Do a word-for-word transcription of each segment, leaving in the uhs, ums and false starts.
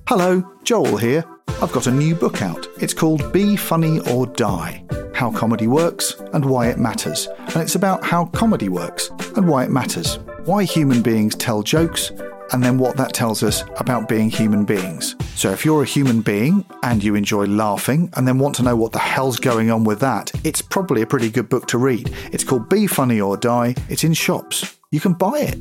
Hello, Joel here. I've got a new book out. It's called Be Funny or Die, How Comedy Works and Why It Matters. And it's about how comedy works and why it matters. Why human beings tell jokes, and then what that tells us about being human beings. So if you're a human being and you enjoy laughing and then want to know what the hell's going on with that, it's probably a pretty good book to read. It's called Be Funny or Die. It's in shops. You can buy it.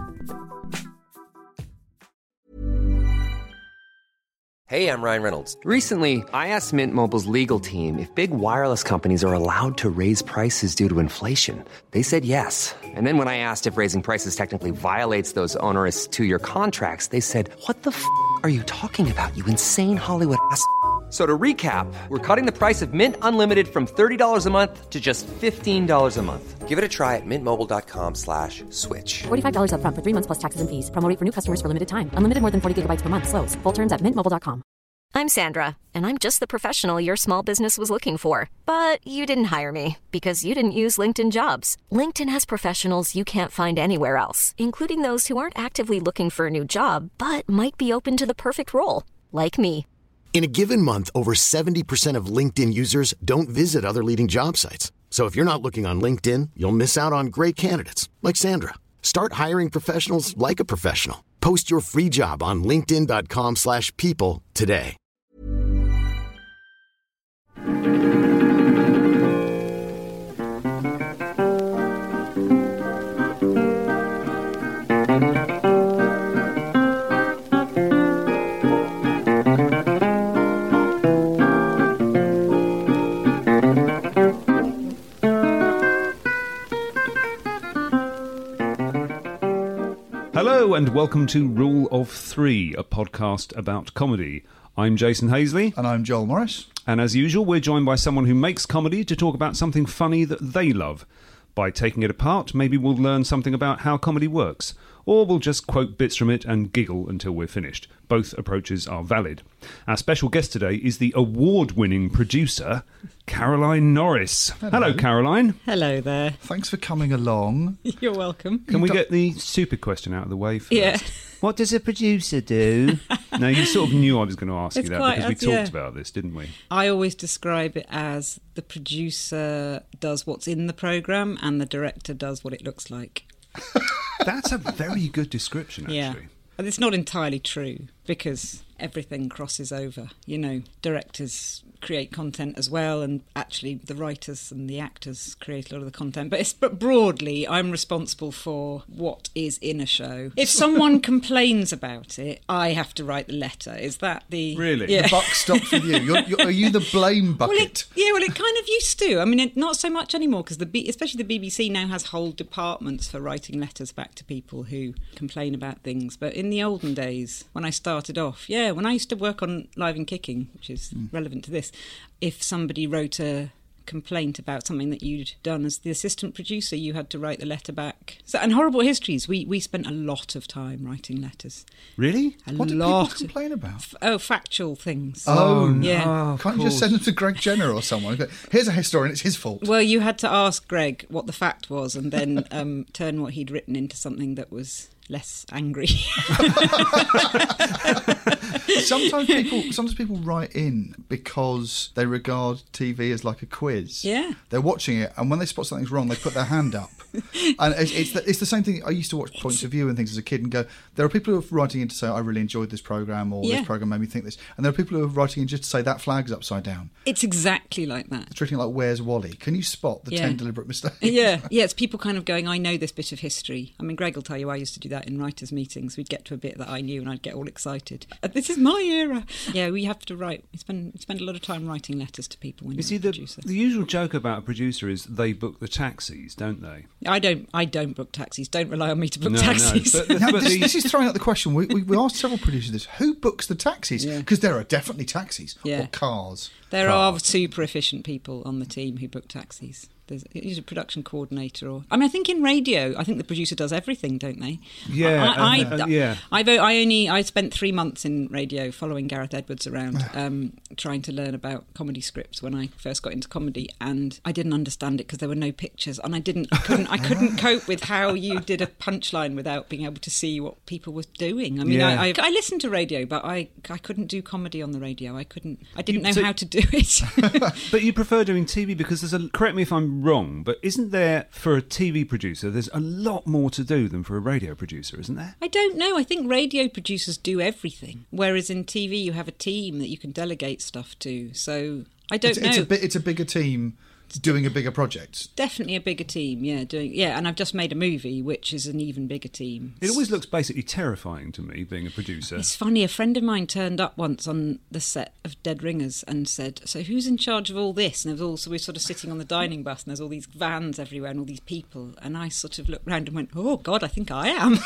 Hey, I'm Ryan Reynolds. Recently, I asked Mint Mobile's legal team if big wireless companies are allowed to raise prices due to inflation. They said yes. And then when I asked if raising prices technically violates those onerous two-year contracts, they said, what the f*** are you talking about, you insane Hollywood ass f- So to recap, we're cutting the price of Mint Unlimited from thirty dollars a month to just fifteen dollars a month. Give it a try at mintmobile.com slash switch. forty-five dollars up front for three months plus taxes and fees. Promo rate for new customers for limited time. Unlimited more than forty gigabytes per month. Slows full terms at mint mobile dot com. I'm Sandra, and I'm just the professional your small business was looking for. But you didn't hire me because you didn't use LinkedIn Jobs. LinkedIn has professionals you can't find anywhere else, including those who aren't actively looking for a new job, but might be open to the perfect role, like me. In a given month, over seventy percent of LinkedIn users don't visit other leading job sites. So if you're not looking on LinkedIn, you'll miss out on great candidates like Sandra. Start hiring professionals like a professional. Post your free job on linkedin.com slash people today. Hello and welcome to Rule of Three, a podcast about comedy. I'm Jason Hazley. And I'm Joel Morris. And as usual, we're joined by someone who makes comedy to talk about something funny that they love. By taking it apart, maybe we'll learn something about how comedy works. Or we'll just quote bits from it and giggle until we're finished. Both approaches are valid. Our special guest today is the award-winning producer, Caroline Norris. Hello, Hello Caroline. Hello there. Thanks for coming along. You're welcome. Can we get the stupid question out of the way first? Yeah. What does a producer do? No, you sort of knew I was going to ask It's you that quite- because we uh, talked yeah. about this, didn't we? I always describe it as the producer does what's in the programme and the director does what it looks like. That's a very good description, actually. Yeah. And it's not entirely true because everything crosses over. You know, directors create content as well, and actually the writers and the actors create a lot of the content. But, it's, but broadly, I'm responsible for what is in a show. If someone complains about it, I have to write the letter. Is that the... Really? Yeah. The buck stops with you. You're, you're, are you the blame bucket? Well, it, yeah, well, it kind of used to. I mean, it, not so much anymore because the B, especially the B B C now has whole departments for writing letters back to people who complain about things. But in the olden days, when I started off, yeah, when I used to work on Live and Kicking, which is mm. relevant to this, if somebody wrote a complaint about something that you'd done as the assistant producer, you had to write the letter back. So, and Horrible Histories, we, we spent a lot of time writing letters. Really? A what did lot. people complain about? F- oh, factual things. Oh, no. Yeah. Oh, Can't you just send them to Greg Jenner or someone? Here's a historian, it's his fault. Well, you had to ask Greg what the fact was and then um, turn what he'd written into something that was less angry. sometimes people sometimes people write in because they regard T V as like a quiz. Yeah. They're watching it, and when they spot something's wrong, they put their hand up. And it's, it's, the, it's the same thing. I used to watch Points of View and things as a kid and go, there are people who are writing in to say, I really enjoyed this programme, or Yeah. this programme made me think this. And there are people who are writing in just to say, that flag's upside down. It's exactly like that. They're treating it like, where's Wally? Can you spot the Yeah. ten deliberate mistakes? Yeah, yeah, it's people kind of going, I know this bit of history. I mean, Greg will tell you I used to do that in writers' meetings. We'd get to a bit that I knew and I'd get all excited. Uh, This is my era. Yeah, we have to write, we spend, we spend a lot of time writing letters to people when You you're see, a the, producer. the usual joke about a producer is they book the taxis, don't they? I don't I don't book taxis. Don't rely on me to book No, no, taxis. but- Now, but this, the- this is throwing out the question. We, we, we asked several producers this. Who books the taxis? Yeah. Because there are definitely taxis Yeah. or cars. There part. are super efficient people on the team who book taxis. There's usually a production coordinator, or I mean, I think in radio, I think the producer does everything, don't they? Yeah, I, I, uh, uh, yeah. I've, I only I spent three months in radio following Gareth Edwards around, um, trying to learn about comedy scripts when I first got into comedy, and I didn't understand it because there were no pictures, and I didn't, I couldn't, I couldn't cope with how you did a punchline without being able to see what people were doing. I mean, Yeah. I, I, I listened to radio, but I, I couldn't do comedy on the radio. I couldn't, I didn't You- know so- how to do it. But you prefer doing T V because there's a, correct me if I'm wrong, but isn't there, for a T V producer, there's a lot more to do than for a radio producer, isn't there? I don't know. I think radio producers do everything, whereas in T V you have a team that you can delegate stuff to. So I don't It's, know. it's a bit. It's a bigger team doing a bigger project. Definitely a bigger team, yeah. Doing yeah, and I've just made a movie, which is an even bigger team. It always looks basically terrifying to me, being a producer. It's funny, a friend of mine turned up once on the set of Dead Ringers and said, so who's in charge of all this? And there was all, so we're sort of sitting on the dining bus and there's all these vans everywhere and all these people. And I sort of looked round and went, oh, God, I think I am.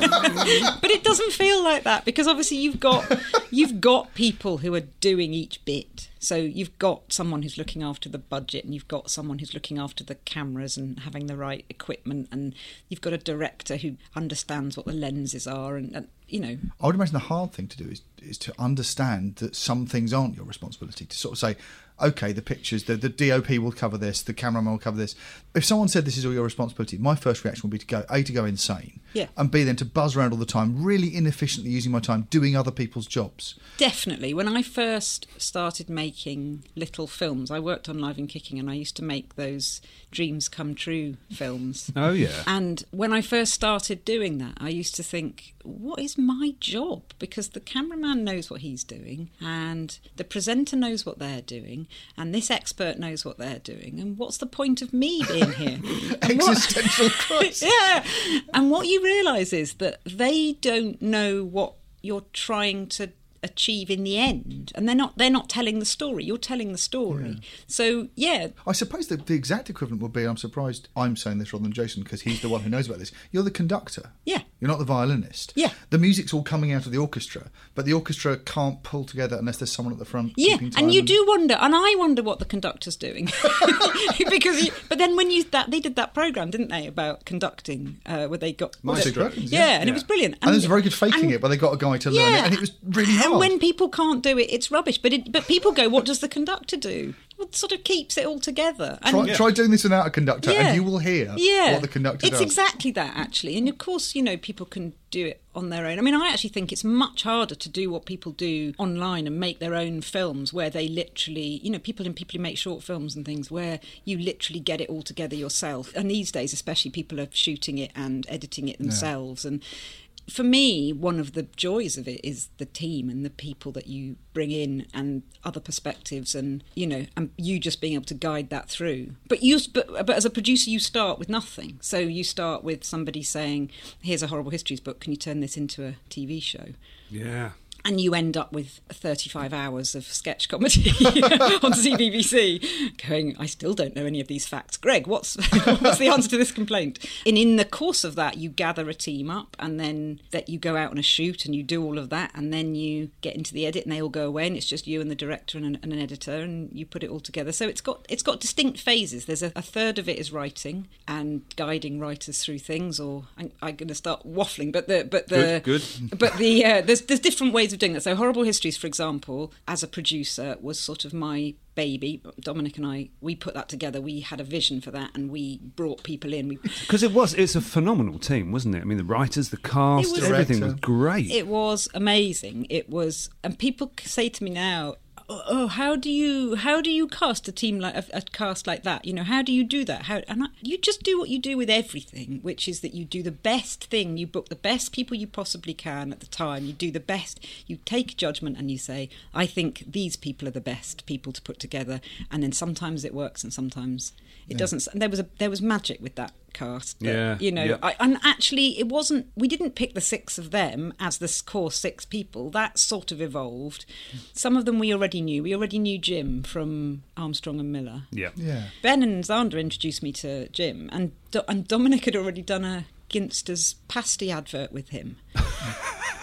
But it doesn't feel like that because obviously you've got you've got people who are doing each bit. So you've got someone who's looking after the budget and you've got someone who's looking after the cameras and having the right equipment and you've got a director who understands what the lenses are and, and you know. I would imagine the hard thing to do is is to understand that some things aren't your responsibility. To sort of say, okay, the pictures, the, the D O P will cover this, the cameraman will cover this. If someone said this is all your responsibility, my first reaction would be to go, A, to go insane, yeah. and B, then to buzz around all the time, really inefficiently using my time doing other people's jobs. Definitely. When I first started making little films, I worked on Live and Kicking and I used to make those Dreams Come True films. Oh, yeah. And when I first started doing that, I used to think, what is my job? Because the cameraman knows what he's doing and the presenter knows what they're doing and this expert knows what they're doing. And what's the point of me being here? And what- Existential crisis. Yeah. And what you realise is that they don't know what you're trying to achieve in the end, and they're not they're not telling the story, you're telling the story. Yeah. So yeah, I suppose the, the exact equivalent would be, I'm surprised I'm saying this rather than Jason because he's the one who knows about this, you're the conductor. Yeah. You're not the violinist. Yeah. The music's all coming out of the orchestra, but the orchestra can't pull together unless there's someone at the front yeah keeping time. and you do wonder, and I wonder what the conductor's doing. Because you, but then when you that they did that programme, didn't they, about conducting, uh, where they got My Secret Weapons, yeah. yeah, and Yeah. it was brilliant. And, there's a very good faking and- it, but they got a guy to learn it, and it was really hard. And when people can't do it, it's rubbish. But it, but people go, what does the conductor do? What sort of keeps it all together? And Try, try doing this without a conductor, Yeah. and you will hear yeah. what the conductor it's does. It's exactly that, actually. And of course, you know, people can do it on their own. I mean, I actually think it's much harder to do what people do online and make their own films where they literally, you know, people and people who make short films and things where you literally get it all together yourself. And these days, especially, people are shooting it and editing it themselves. Yeah. And for me, one of the joys of it is the team and the people that you bring in and other perspectives and, you know, and you just being able to guide that through. But you, but, but as a producer, you start with nothing. So you start with somebody saying, here's a Horrible Histories book, can you turn this into a T V show? Yeah. And you end up with thirty-five hours of sketch comedy on C B B C going, I still don't know any of these facts. Greg, what's what's the answer to this complaint? And in the course of that, you gather a team up and then that you go out on a shoot and you do all of that and then you get into the edit and they all go away and it's just you and the director and an, and an editor and you put it all together. So it's got it's got distinct phases. There's a, a third of it is writing and guiding writers through things, or I'm, I'm going to start waffling, but the but the Good, good. but the uh, there's there's different ways of doing that. So Horrible Histories, for example, as a producer, was sort of my baby. Dominic and I, we put that together. We had a vision for that, and we brought people in. Because it was, it's a phenomenal team, wasn't it? I mean, the writers, the cast, was- everything was Director. great. It was amazing. It was, and people say to me now, oh, how do you how do you cast a team like a, a cast like that? You know, how do you do that? How and I, you just do what you do with everything, which is that you do the best thing. You book the best people you possibly can at the time. You do the best. You take judgment and you say, I think these people are the best people to put together. And then sometimes it works and sometimes it Yeah. doesn't. And there was a there was magic with that cast. That, Yeah, you know, yeah. I, and actually, it wasn't. We didn't pick the six of them as the core six people. That sort of evolved. Some of them we already knew. We already knew Jim from Armstrong and Miller. Yeah. Yeah. Ben and Zander introduced me to Jim, and Do- and Dominic had already done a Ginster's pasty advert with him.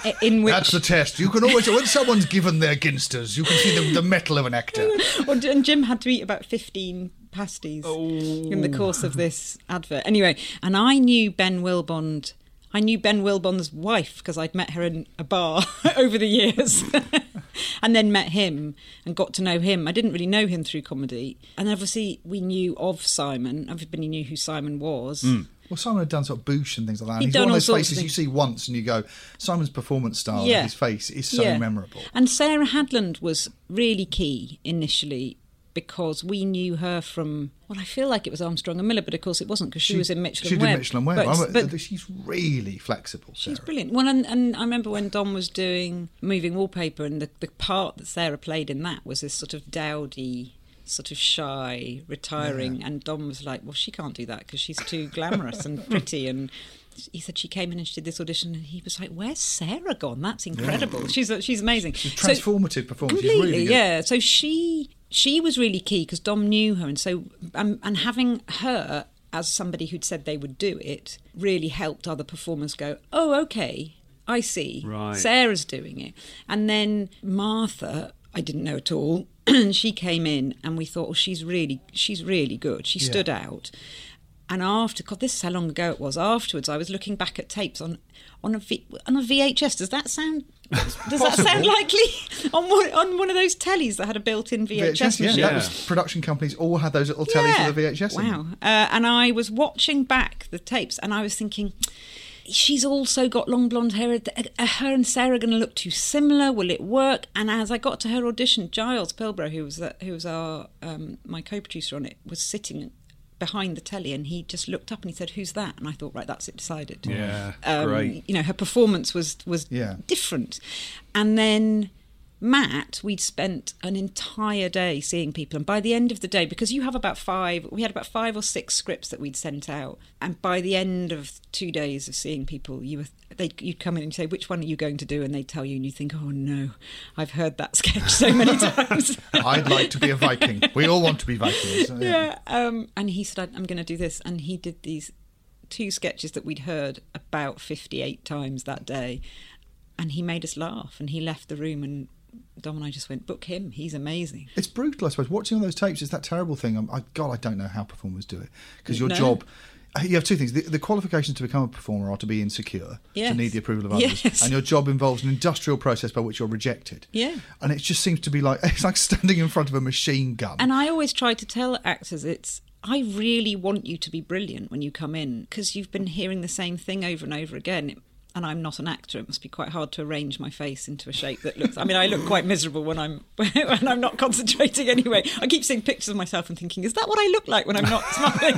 in which That's the test. You can always, when someone's given their ginsters, you can see the, the mettle of an actor. and Jim had to eat about fifteen pasties Oh. in the course of this advert. Anyway, and I knew Ben Wilbond. I knew Ben Wilbond's wife because I'd met her in a bar over the years and then met him and got to know him. I didn't really know him through comedy. And obviously we knew of Simon. Everybody knew who Simon was. Mm. Well, Simon had done sort of Boosh and things like that. And He'd he's done one of all those sorts of faces you things. see once and you go, Simon's performance style, Yeah. his face is so Yeah. memorable. And Sarah Hadland was really key initially because we knew her from, well, I feel like it was Armstrong and Miller, but of course it wasn't because she, was in Mitchell She and did Webb. Mitchell and Webb. But, I remember- but she's really flexible, Sarah. she's brilliant. Well, and, and I remember when Dom was doing Moving Wallpaper, and the, the part that Sarah played in that was this sort of dowdy, sort of shy, retiring, Yeah. and Dom was like, well, she can't do that because she's too glamorous and pretty. And he said she came in and she did this audition, and he was like, where's Sarah gone? That's incredible. She's she's amazing. She's So- transformative performance. She's Completely, really good. yeah. So she she was really key because Dom knew her, and so um, and having her as somebody who'd said they would do it really helped other performers go, oh, okay, I see. Right. Sarah's doing it, and then Martha, I didn't know at all. And she came in, and we thought, oh, she's really she's really good. She Yeah. stood out. And after, God, this is how long ago it was. Afterwards, I was looking back at tapes on on a v, on a V H S. Does that sound? Does that sound likely? on one on one of those tellies that had a built-in V H S V H S, yeah, machine. that Yeah. was production companies all had those little tellies Yeah. with a V H S in Wow. them. Uh, and I was watching back the tapes, and I was thinking, she's also got long blonde hair. Are her and Sarah going to look too similar? Will it work? And as I got to her audition, Giles Pilbrow, who was the, who was our um, my co-producer on it, was sitting behind the telly, and he just looked up and he said, "Who's that?" And I thought, right, that's it, decided. Yeah, um, great. You know, her performance was was Yeah. different. And then Matt, we'd spent an entire day seeing people, and by the end of the day, because you have about five, we had about five or six scripts that we'd sent out, and by the end of two days of seeing people, you were they you'd come in and say, which one are you going to do? And they'd tell you, and you think, oh no, I've heard that sketch so many times. I'd like to be a Viking. We all want to be Vikings. so, Yeah. Um, and he said, I'm going to do this. And he did these two sketches that we'd heard about fifty-eight times that day. And he made us laugh. And he left the room, and Dom and I just went, book him. He's amazing. It's brutal, I suppose. Watching all those tapes is that terrible thing. I'm, I, God, I don't know how performers do it. Because your No. job... You have two things. The, the qualifications to become a performer are to be insecure, Yes. to need the approval of others. Yes. And your job involves an industrial process by which you're rejected. Yeah. And it just seems to be like... It's like standing in front of a machine gun. And I always try to tell actors, it's, I really want you to be brilliant when you come in, because you've been hearing the same thing over and over again. And I'm not an actor. It must be quite hard to arrange my face into a shape that looks... I mean, I look quite miserable when I'm when I'm not concentrating anyway. I keep seeing pictures of myself and thinking, is that what I look like when I'm not smiling?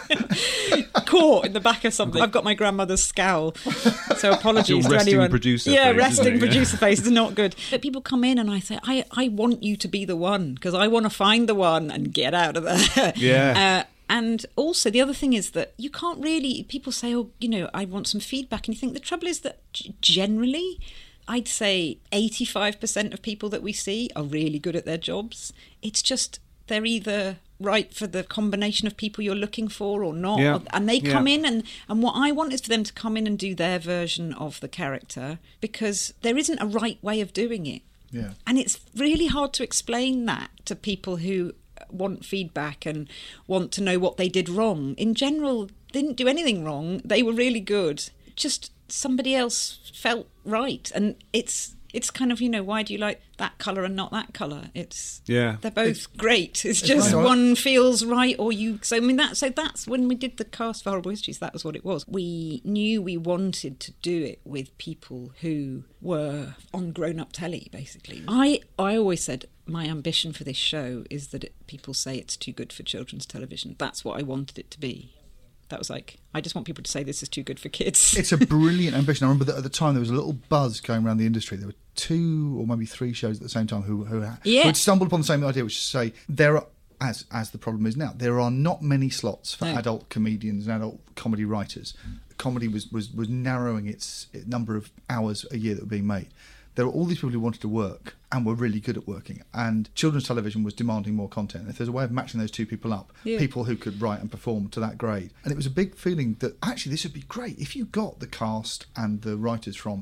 Caught in the back of something. I've got my grandmother's scowl. So apologies Your to resting anyone. producer yeah, face, isn't resting it? producer face is not good. But people come in and I say, I, I want you to be the one, because I want to find the one and get out of there. Yeah. Uh, And also, the other thing is that you can't really... People say, oh, you know, I want some feedback. And you think the trouble is that g- generally, I'd say eighty-five percent of people that we see are really good at their jobs. It's just they're either right for the combination of people you're looking for or not. Yeah. And they come Yeah. in and, and what I want is for them to come in and do their version of the character, because there isn't a right way of doing it. Yeah. And it's really hard to explain that to people who want feedback and want to know what they did wrong. In general, they didn't do anything wrong. They were really good. Just somebody else felt right. And it's it's kind of, you know, why do you like that colour and not that colour? It's Yeah. they're both great. It's just right. one feels right, or you. So I mean that. So that's when we did the cast for Horrible Histories. That was what it was. We knew we wanted to do it with people who were on grown-up telly, basically. I I always said my ambition for this show is that it, people say it's too good for children's television. That's what I wanted it to be. That was like, I just want people to say this is too good for kids. It's a brilliant ambition. I remember that at the time there was a little buzz going around the industry. There were two or maybe three shows at the same time who, who, Yeah. who had stumbled upon the same idea, which is to say there are, as as the problem is now, there are not many slots for No. adult comedians and adult comedy writers. Comedy was, was, was narrowing its number of hours a year that were being made. There were all these people who wanted to work and were really good at working, and children's television was demanding more content. If there's a way of matching those two people up, Yeah. people who could write and perform to that grade, and it was a big feeling that actually this would be great if you got the cast and the writers from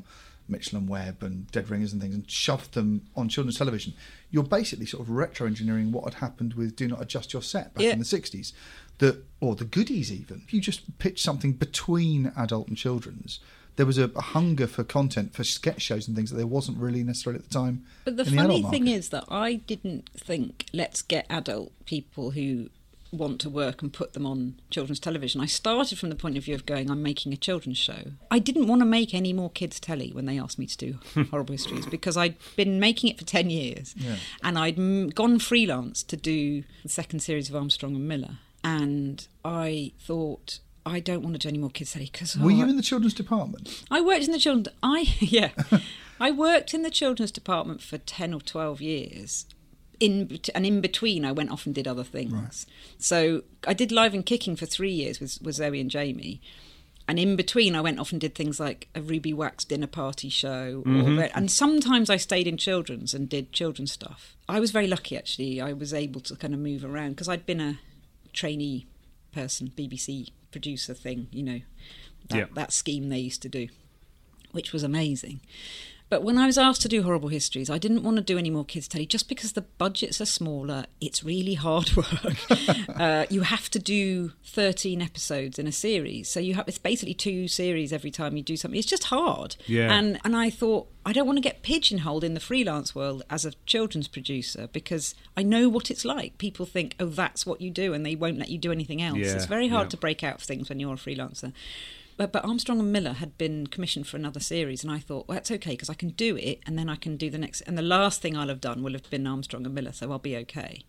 Mitchell and Webb and Dead Ringers and things and shoved them on children's television, you're basically sort of retro-engineering what had happened with Do Not Adjust Your Set back Yeah. in the sixties. The, or the Goodies even. If you just pitch something between adult and children's, there was a, a hunger for content, for sketch shows and things that there wasn't really necessarily at the time. But the in funny adult thing market. is that I didn't think, let's get adult people who want to work and put them on children's television. I started from the point of view of going, I'm making a children's show. I didn't want to make any more kids' telly when they asked me to do Horrible Histories, because I'd been making it for ten years. Yeah. And I'd m- gone freelance to do the second series of Armstrong and Miller. And I thought, I don't want to do any more kids' telly. Cause, Were oh, you in the children's department? I worked in the children's... I, yeah. I worked in the children's department for ten or twelve years. In, and in between, I went off and did other things. Right. So I did Live and Kicking for three years with, with Zoe and Jamie. And in between, I went off and did things like a Ruby Wax dinner party show. Mm-hmm. Or, and sometimes I stayed in children's and did children's stuff. I was very lucky, actually. I was able to kind of move around because I'd been a trainee person, B B C producer thing, you know, that, Yeah. that scheme they used to do, which was amazing. But when I was asked to do Horrible Histories, I didn't want to do any more kids' telly just because the budgets are smaller. It's really hard work. uh, you have to do thirteen episodes in a series. So you have it's basically two series every time you do something. It's just hard. Yeah. And, and I thought, I don't want to get pigeonholed in the freelance world as a children's producer because I know what it's like. People think, oh, that's what you do, and they won't let you do anything else. Yeah, It's very hard yeah. to break out of things when you're a freelancer. But, but Armstrong and Miller had been commissioned for another series, and I thought, well, that's okay, because I can do it, and then I can do the next. And the last thing I'll have done will have been Armstrong and Miller, so I'll be okay.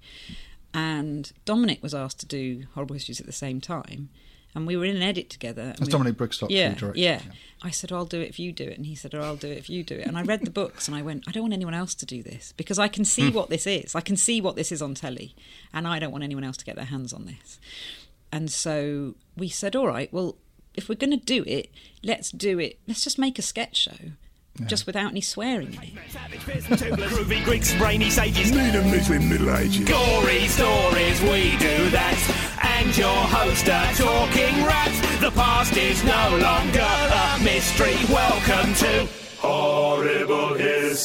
And Dominic was asked to do Horrible Histories at the same time, and we were in an edit together. and That's we- Dominic Brigstock, who Yeah, directed yeah. it, yeah. I said, oh, I'll do it if you do it. And he said, oh, I'll do it if you do it. And I read the books and I went, I don't want anyone else to do this because I can see what this is. I can see what this is on telly, and I don't want anyone else to get their hands on this. And so we said, all right, well, if we're going to do it, let's do it. Let's just make a sketch show, just without any swearing in it. Groovy Greeks, brainy sages, Need a Muslim Middle Ages. gory stories, we do that. And your host, a talking rat. The past is no longer a mystery. Welcome to Horrible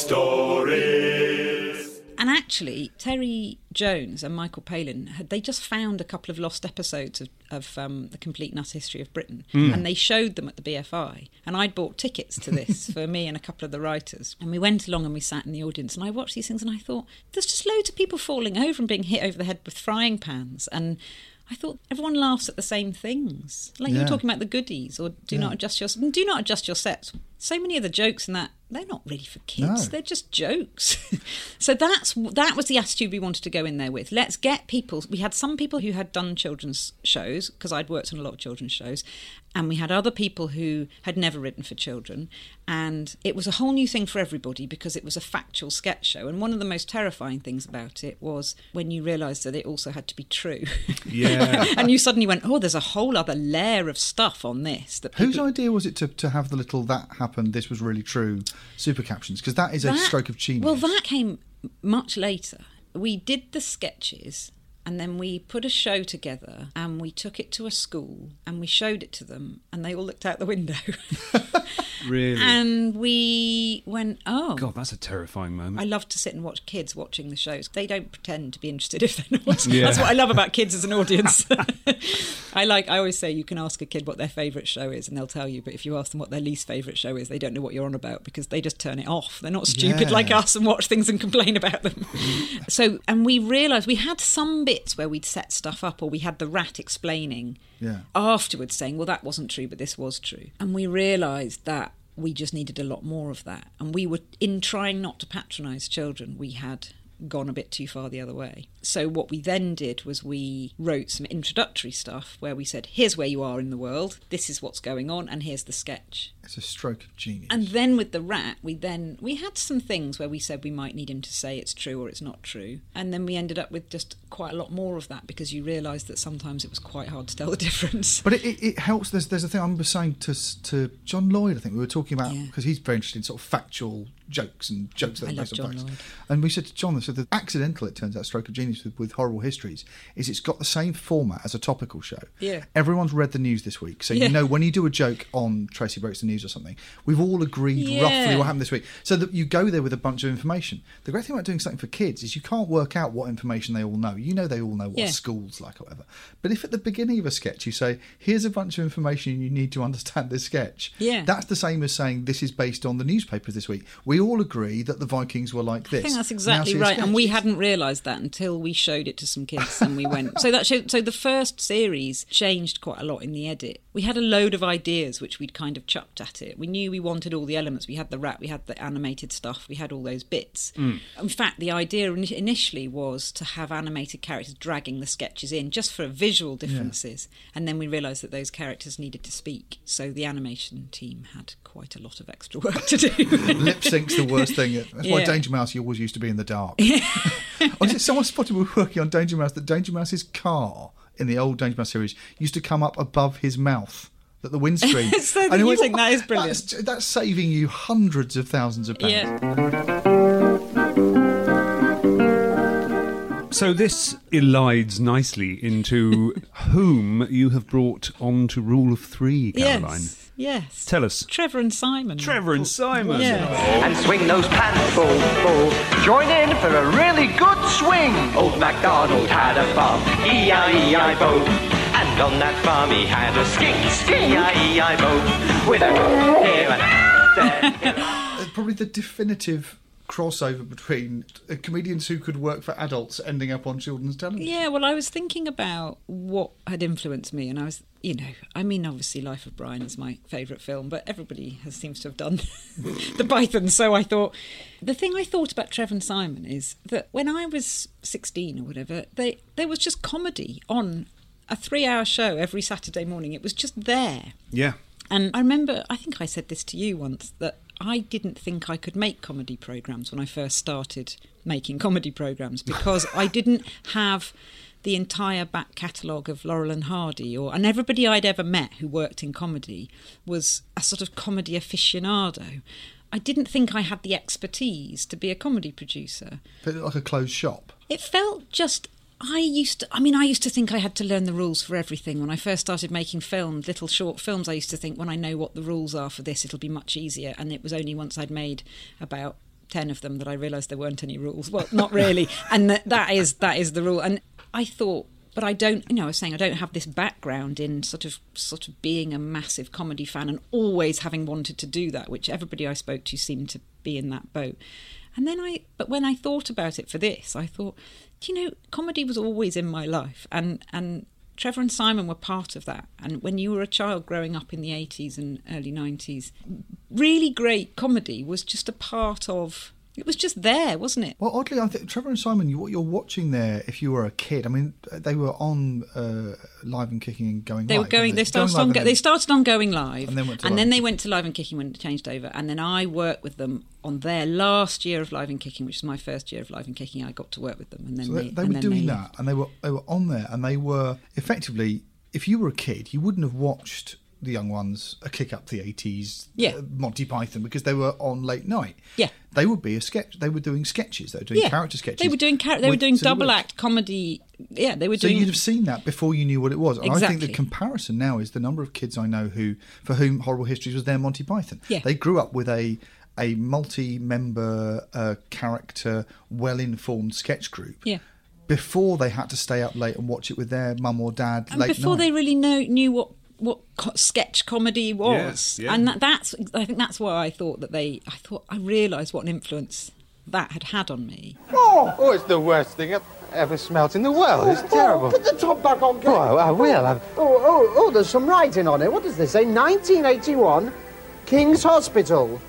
Histories. And actually, Terry Jones and Michael Palin had they just found a couple of lost episodes of, of um, The Complete Nut History of Britain, and they showed them at the B F I. And I'd bought tickets to this for me and a couple of the writers. And we went along and we sat in the audience, and I watched these things, and I thought, there's just loads of people falling over and being hit over the head with frying pans. And I thought everyone laughs at the same things. Like you Yeah. were talking about the Goodies, or do Yeah. not adjust your do not adjust your sets. So many of the jokes in that, they're not really for kids. No. They're just jokes. So that's that was the attitude we wanted to go in there with. Let's get people. We had some people who had done children's shows because I'd worked on a lot of children's shows, and we had other people who had never written for children, and it was a whole new thing for everybody because it was a factual sketch show. And one of the most terrifying things about it was when you realised that it also had to be true. Yeah. And you suddenly went, oh, there's a whole other layer of stuff on this. That Whose people- idea was it to, to have the little "that happened, this was really true" super captions? Because that is a That- stroke of genius. Well, that came much later. We did the sketches, and then we put a show together, and we took it to a school, and we showed it to them, and they all looked out the window. Really? And we went, oh. God, that's a terrifying moment. I love to sit and watch kids watching the shows. They don't pretend to be interested if they're not. Yeah. That's what I love about kids as an audience. I like. I always say you can ask a kid what their favourite show is, and they'll tell you. But if you ask them what their least favourite show is, they don't know what you're on about because they just turn it off. They're not stupid Yeah. like us and watch things and complain about them. So, and we realised we had some bits where we'd set stuff up, or we had the rat explaining Yeah. afterwards, saying, "Well, that wasn't true, but this was true," and we realised that we just needed a lot more of that. And we were, in trying not to patronise children, we had gone a bit too far the other way. So what we then did was we wrote some introductory stuff where we said, here's where you are in the world, this is what's going on, and here's the sketch. It's a stroke of genius. And then with the rat, we then we had some things where we said we might need him to say it's true or it's not true. And then we ended up with just quite a lot more of that because you realised that sometimes it was quite hard to tell the difference. But it, it, it helps. There's there's a thing I remember saying to to John Lloyd. I think we were talking about Yeah. because he's very interested in sort of factual jokes and jokes that I are love based John on facts. Lloyd. And we said to John, so the accidental, it turns out, stroke of genius with, with Horrible Histories is it's got the same format as a topical show. Yeah. Everyone's read the news this week. So, Yeah. you know, when you do a joke on Tracy Breaks the News or something, we've all agreed Yeah. roughly what happened this week. So that you go there with a bunch of information. The great thing about doing something for kids is you can't work out what information they all know. You know they all know what Yeah. school's like or whatever. But if at the beginning of a sketch you say, here's a bunch of information you need to understand this sketch, Yeah. that's the same as saying this is based on the newspapers this week. We all agree that the Vikings were like this. I think that's Now exactly see a right, sketch. and we hadn't realised that until we showed it to some kids, and we went. So that showed, so the first series changed quite a lot in the edit. We had a load of ideas which we'd kind of chucked at it. We knew we wanted all the elements. We had the rap, we had the animated stuff, we had all those bits. Mm. In fact, the idea in- initially was to have animated characters dragging the sketches in just for visual differences, and then we realised that those characters needed to speak. So the animation team had quite a lot of extra work to do. Lip sync's the worst thing. That's why Yeah. Danger Mouse, you always used to be in the dark. Or is it someone spotted we were working on Danger Mouse that Danger Mouse's car in the old Danger Mouse series used to come up above his mouth, that the windscreen. So that And it you was- think that is brilliant. That's, that's saving you hundreds of thousands of pounds. Yeah. So this elides nicely into whom you have brought on to Rule of Three, Caroline. Yes, yes. Tell us. Trevor and Simon. Trevor and Simon. Yeah. And swing those pants, bull, bull. Join in for a really good swing. Old MacDonald had a farm, E I E I O. And on that farm he had a skink, E I E I O. With a here and there. Uh, Probably the definitive crossover between uh, comedians who could work for adults ending up on children's television. Yeah, well, I was thinking about what had influenced me, and I was, you know, I mean, obviously Life of Brian is my favourite film, but everybody has seems to have done The Python, so I thought, the thing I thought about Trevor and Simon is that when I was sixteen or whatever, they there was just comedy on a three-hour show every Saturday morning. It was just there. Yeah. And I remember, I think I said this to you once, that I didn't think I could make comedy programmes when I first started making comedy programmes because I didn't have the entire back catalogue of Laurel and Hardy, or and everybody I'd ever met who worked in comedy was a sort of comedy aficionado. I didn't think I had the expertise to be a comedy producer. Felt like a closed shop. It felt just... I used to, I mean, I used to think I had to learn the rules for everything. When I first started making films, little short films, I used to think when I know what the rules are for this, it'll be much easier. And it was only once I'd made about ten of them that I realised there weren't any rules. Well, not really. And that, that is that is the rule. And I thought, but I don't, you know, I was saying I don't have this background in sort of sort of being a massive comedy fan and always having wanted to do that, which everybody I spoke to seemed to be in that boat. And then I, but when I thought about it for this, I thought, do you know, comedy was always in my life, and, and Trevor and Simon were part of that. And when you were a child growing up in the eighties and early nineties, really great comedy was just a part of... It was just there, wasn't it? Well, oddly, I think Trevor and Simon, you, what you're watching there, if you were a kid, I mean, they were on uh, Live and Kicking and Going They Live. were going. weren't They started Going on. Live Go, and they then- started on Going Live, And then went to and Live then and they Kicking. went to Live and Kicking when it changed over. And then I worked with them on their last year of Live and Kicking, which is my first year of Live and Kicking. I got to work with them, and then So they, they, they and were then doing they that, and they were they were on there, and they were effectively. If you were a kid, you wouldn't have watched the young ones a kick up the eighties, Yeah. uh, Monty Python, because they were on late night. Yeah. They would be a sketch. They were doing sketches. They were doing yeah. character sketches. They were doing char- They were with doing silly double words. act comedy. Yeah, they were So doing. you'd have seen that before you knew what it was. And I think Exactly. the comparison now is the number of kids I know who, for whom Horrible Histories was their Monty Python. Yeah. They grew up with a a multi-member uh, character, well-informed sketch group. Yeah. Before they had to stay up late and watch it with their mum or dad and late before night. they really know, knew what what co- sketch comedy was, Yes, yeah. and that, that's. I think that's why I thought that they. I thought I realised what an influence that had had on me. Oh, oh, it's the worst thing I've ever smelt in the world. It's terrible. Put the top back on, Kate. Oh, I, I will. I've... Oh, oh, oh, there's some writing on it. What does this say? nineteen eighty-one, King's Hospital.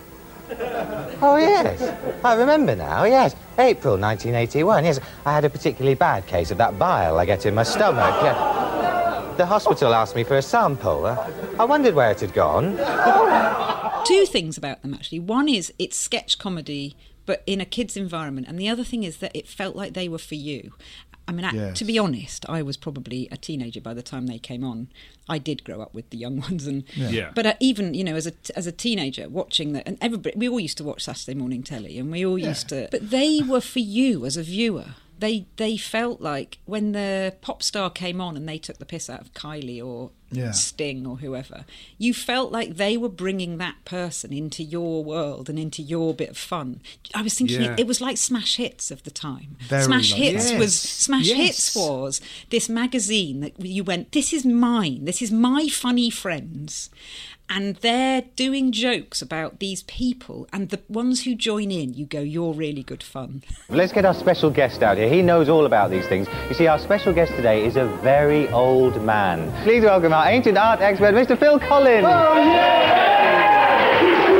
Oh, yes. I remember now, yes. April nineteen eighty-one, yes. I had a particularly bad case of that bile I get in my stomach. Yeah. The hospital asked me for a sample. Uh, I wondered where it had gone. Two things about them, actually. One is it's sketch comedy, but in a kid's environment. And the other thing is that it felt like they were for you. I mean, I, Yes. to be honest, I was probably a teenager by the time they came on. I did grow up with the young ones, and Yeah. Yeah. but uh, even you know, as a as a teenager, watching that, and everybody, we all used to watch Saturday morning telly, and we all Yeah. used to. But they were for you as a viewer. They they felt like when the pop star came on and they took the piss out of Kylie or Yeah. Sting or whoever, you felt like they were bringing that person into your world and into your bit of fun. I was thinking Yeah. it, it was like Smash Hits of the time. Very Smash like- Hits Yes. was Smash Yes. Hits was this magazine that you went, this is mine, this is my funny friends. And they're doing jokes about these people, and the ones who join in, you go, you're really good fun. Let's get our special guest out here. He knows all about these things. You see, our special guest today is a very old man. Please welcome our ancient art expert, Mister Phil Collins. Oh, yeah!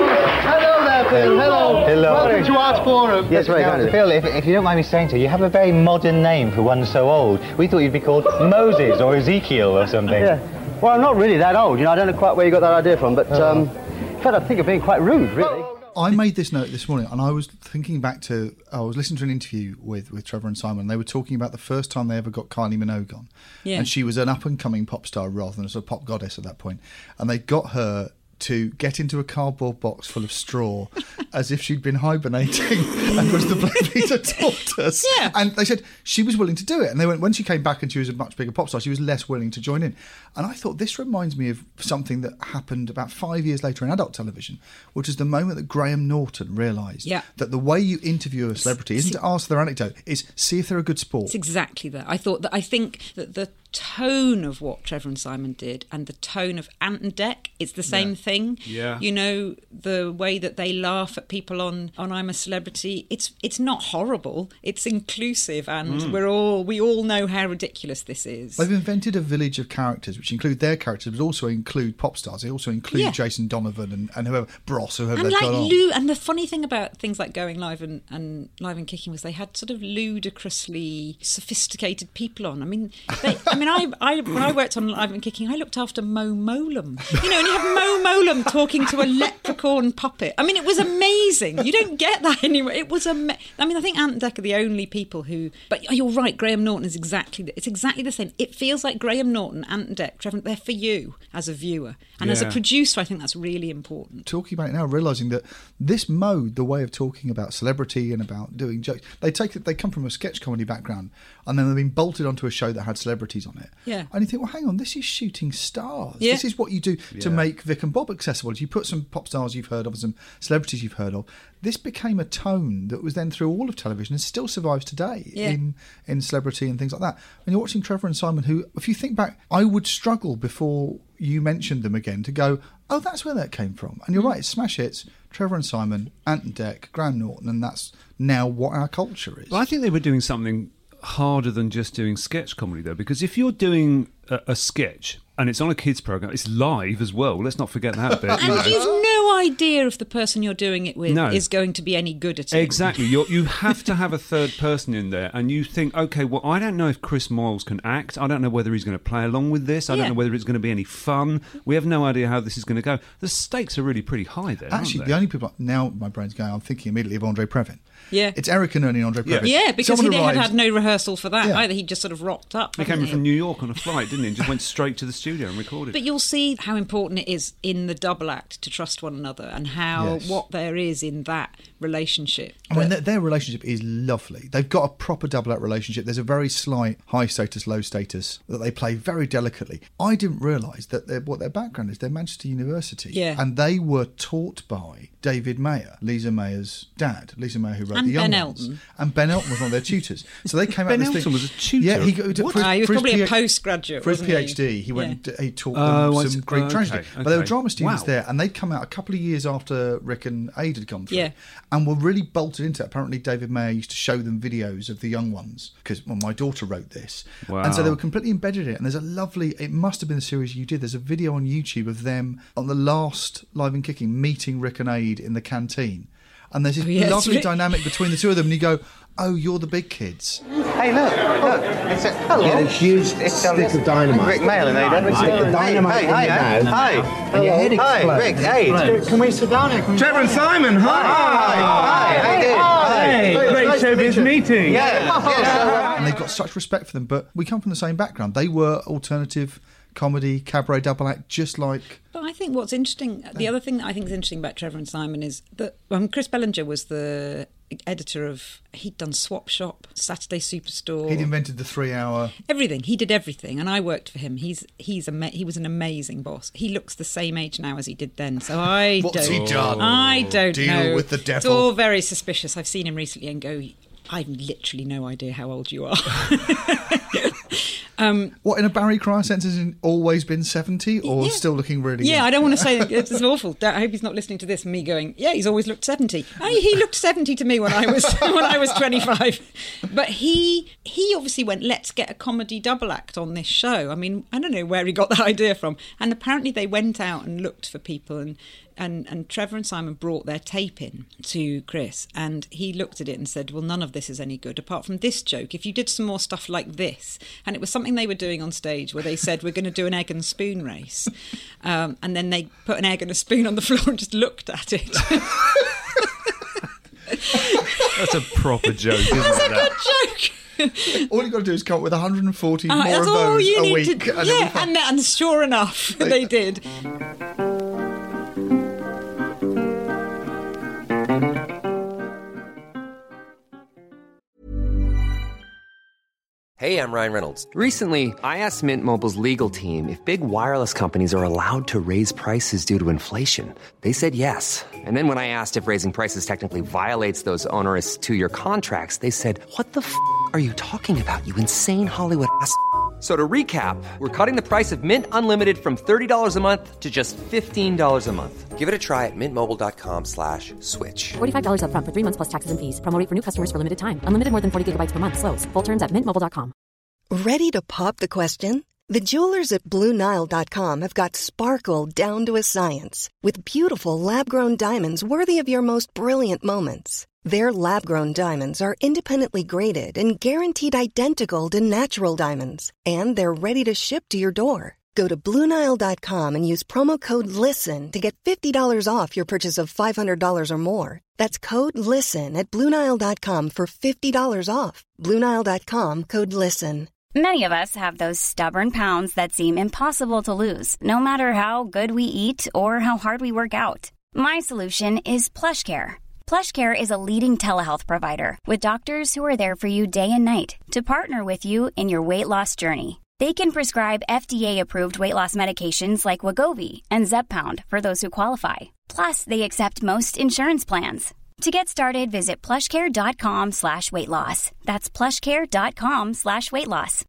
Hello there, Phil. Hello. Hello. Welcome to Art Forum. Yes, very Now, kind. Phil, if, if you don't mind me saying so, you have a very modern name for one so old. We thought you'd be called Moses or Ezekiel or something. Yeah. Well, I'm not really that old, you know, I don't know quite where you got that idea from, but, um, in fact, I think of being quite rude, really. I made this note this morning, and I was thinking back to, I was listening to an interview with, with Trevor and Simon, and they were talking about the first time they ever got Kylie Minogue on. Yeah. And she was an up-and-coming pop star rather than a sort of pop goddess at that point. And they got her to get into a cardboard box full of straw as if she'd been hibernating and was the Blackpeter tortoise. Yeah. And they said she was willing to do it. And they went, when she came back and she was a much bigger pop star, she was less willing to join in. And I thought, this reminds me of something that happened about five years later in adult television, which is the moment that Graham Norton realised Yeah. that the way you interview a celebrity isn't to ask their anecdote, is see if they're a good sport. It's exactly that. I thought that, I think that the tone of what Trevor and Simon did and the tone of Ant and Dec, it's the same Yeah. thing. Yeah. You know, the way that they laugh at people on, on I'm a Celebrity, it's it's not horrible, it's inclusive, and Mm. we're all we all know how ridiculous this is. They've invented a village of characters, which include their characters, but also include pop stars. They also include Yeah. Jason Donovan and, and whoever, Bros, or whoever And they've like got on. Lou, and the funny thing about things like Going Live and, and Live and Kicking was they had sort of ludicrously sophisticated people on. I mean, they, I mean, I, I when I worked on Live and Kicking, I looked after Mo Molam. You know, and you have Mo Molam talking to a leprechaun puppet. I mean, it was amazing. You don't get that anywhere. It was amazing. I mean, I think Ant and Dec are the only people who. But you're right, Graham Norton is exactly. The, it's exactly the same. It feels like Graham Norton, Ant and Dec, Trevor. They're for you as a viewer, and as a Yeah. producer, I think that's really important. Talking about it now, realising that this mode, the way of talking about celebrity and about doing jokes, they take it, they come from a sketch comedy background, and then they've been bolted onto a show that had celebrities on it. Yeah. And you think, well, hang on, this is shooting stars. Yeah. This is what you do to Yeah. make Vic and Bob accessible. You put some pop stars you've heard of and some celebrities you've heard of. This became a tone that was then through all of television and still survives today Yeah. in, in celebrity and things like that. When you're watching Trevor and Simon, who, if you think back, I would struggle before you mentioned them again to go, oh, that's where that came from. And you're right, it's smash hits, Trevor and Simon, Ant and Dec, Graham Norton, and that's now what our culture is. Well, I think they were doing something harder than just doing sketch comedy, though, because if you're doing a, a sketch and it's on a kids' programme, it's live as well. Let's not forget that bit. you know. And you've no idea if the person you're doing it with No. is going to be any good at it. Exactly. You're, you have to have a third person in there, and you think, okay, well, I don't know if Chris Moyles can act. I don't know whether he's going to play along with this. I Yeah. don't know whether it's going to be any fun. We have no idea how this is going to go. The stakes are really pretty high there. Actually, aren't the they? only people, now my brain's going, I'm thinking immediately of Andre Previn. Yeah. It's Eric and Ernie and Andre Previn. Yeah, because Someone he had arrives- had no rehearsal for that Yeah. either. He just sort of rocked up. He hadn't came in from New York on a flight, didn't he? And just went straight to the studio and recorded. But you'll see how important it is in the double act to trust one another, and how Yes. what there is in that relationship. I mean, That- their, their relationship is lovely. They've got a proper double act relationship. There's a very slight high status, low status that they play very delicately. I didn't realise that they're, what their background is. They're Manchester University. Yeah. And they were taught by David Mayer, Lisa Mayer's dad. Lisa Mayer, who wrote And The Young Ben Ones. Elton. And Ben Elton was one of their tutors. So they came out Ben with this Elton thing. was a tutor? Yeah, he, got- What? for his- Ah, he was for his probably a PhD postgraduate, For his wasn't he? PhD, he went Yeah. and he taught Oh, them I some see. Greek Okay, tragedy. But they were okay. drama students Wow. there, and they'd come out a couple of years after Rick and Aid had gone through, Yeah. and were really bolted into it. Apparently, David Mayer used to show them videos of the young ones because, well, my daughter wrote this, and so they Wow. were completely embedded in it. And there's a lovely, it must have been the series you did. There's a video on YouTube of them on the last Live and Kicking meeting Rick and Aid in the canteen, and there's this Oh, yes, lovely Rick- dynamic between the two of them, and you go, "Oh, you're the big kids." Hey, look, look. It's a, hello. Get a huge It's stick of dynamite. Rick Mail and Ada. Stick the dynamite hey, in hey, your hey, mouth. Hi. And your head Hi, explodes. Rick, Aid. Can we sit down here? Can we- Trevor and Simon, hi! Hi, how you doing? Hi. Hey, great to showbiz meeting. Yeah. Yeah. And they've got such respect for them. But we come from the same background. They were alternative comedy, cabaret double act, just like... But I think what's interesting, the other thing that I think is interesting about Trevor and Simon is that um, Chris Bellinger was the editor of, he'd done Swap Shop, Saturday Superstore. He'd invented the three-hour... Everything. He did everything, and I worked for him. He's he's a he was an amazing boss. He looks the same age now as he did then, so I What's don't... he done? I don't Deal know. with the devil. It's all very suspicious. I've seen him recently and go, I've literally no idea how old you are. Um, what, in a Barry Cryer sense, has he always been seventy or yeah. still looking really Yeah, young? I don't want to say it's awful. I hope he's not listening to this and me going, yeah, he's always looked seventy. I, he looked seventy to me when I was when I was twenty-five. But he he obviously went, let's get a comedy double act on this show. I mean, I don't know where he got that idea from. And apparently they went out and looked for people, and And, and Trevor and Simon brought their tape in to Chris, and he looked at it and said, well, none of this is any good apart from this joke. If you did some more stuff like this, and it was something they were doing on stage where they said, we're going to do an egg and spoon race. Um, and then they put an egg and a spoon on the floor and just looked at it. That's a proper joke, isn't That's it? a good joke. All you've got to do is come up with one hundred forty Uh, more that's of all those you a need week. to, and yeah, it'll be fun. and, and sure enough, they did. Hey, I'm Ryan Reynolds. Recently, I asked Mint Mobile's legal team if big wireless companies are allowed to raise prices due to inflation. They said yes. And then when I asked if raising prices technically violates those onerous two-year contracts, they said, what the f*** are you talking about, you insane Hollywood ass f- So to recap, we're cutting the price of Mint Unlimited from thirty dollars a month to just fifteen dollars a month. Give it a try at mintmobile.com slash switch. forty-five dollars up front for three months plus taxes and fees. Promo rate for new customers for limited time. Unlimited more than forty gigabytes per month. Slows full terms at mint mobile dot com. Ready to pop the question? The jewelers at Blue Nile dot com have got sparkle down to a science with beautiful lab-grown diamonds worthy of your most brilliant moments. Their lab-grown diamonds are independently graded and guaranteed identical to natural diamonds, and they're ready to ship to your door. Go to Blue Nile dot com and use promo code LISTEN to get fifty dollars off your purchase of five hundred dollars or more. That's code LISTEN at Blue Nile dot com for fifty dollars off. Blue Nile dot com, code LISTEN. Many of us have those stubborn pounds that seem impossible to lose, no matter how good we eat or how hard we work out. My solution is PlushCare. PlushCare is a leading telehealth provider with doctors who are there for you day and night to partner with you in your weight loss journey. They can prescribe F D A-approved weight loss medications like Wegovy and Zepbound for those who qualify. Plus, they accept most insurance plans. To get started, visit plushcare.com slash weight loss. That's plushcare.com slash weight loss.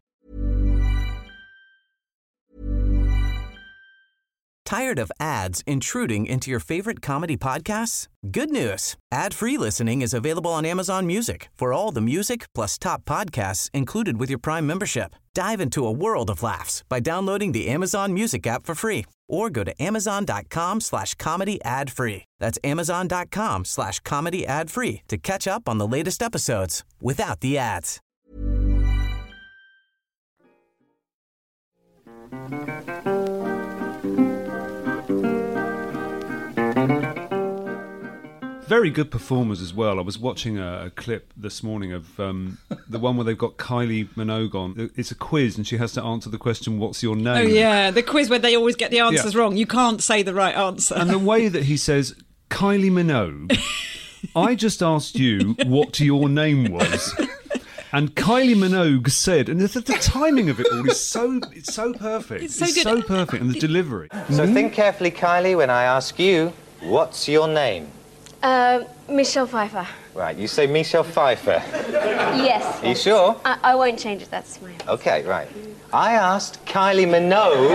Tired of ads intruding into your favorite comedy podcasts? Good news. Ad-free listening is available on Amazon Music for all the music plus top podcasts included with your Prime membership. Dive into a world of laughs by downloading the Amazon Music app for free or go to amazon.com slash comedy ad free. That's amazon.com slash comedy ad free to catch up on the latest episodes without the ads. Very good performers as well. I was watching a, a clip this morning of um, the one where they've got Kylie Minogue on. It's a quiz and she has to answer the question, what's your name? Oh, yeah, the quiz where they always get the answers Yeah. wrong. You can't say the right answer. And the way that he says, Kylie Minogue, I just asked you what your name was. And Kylie Minogue said, and the, the timing of it all is so it's so perfect. It's so It's good. so perfect, and the delivery. So think carefully, Kylie, when I ask you, what's your name? Uh, Michelle Pfeiffer. Right, you say Michelle Pfeiffer. Yes. Are you sure? I, I won't change it, that's my... Okay, right. I asked Kylie Minogue,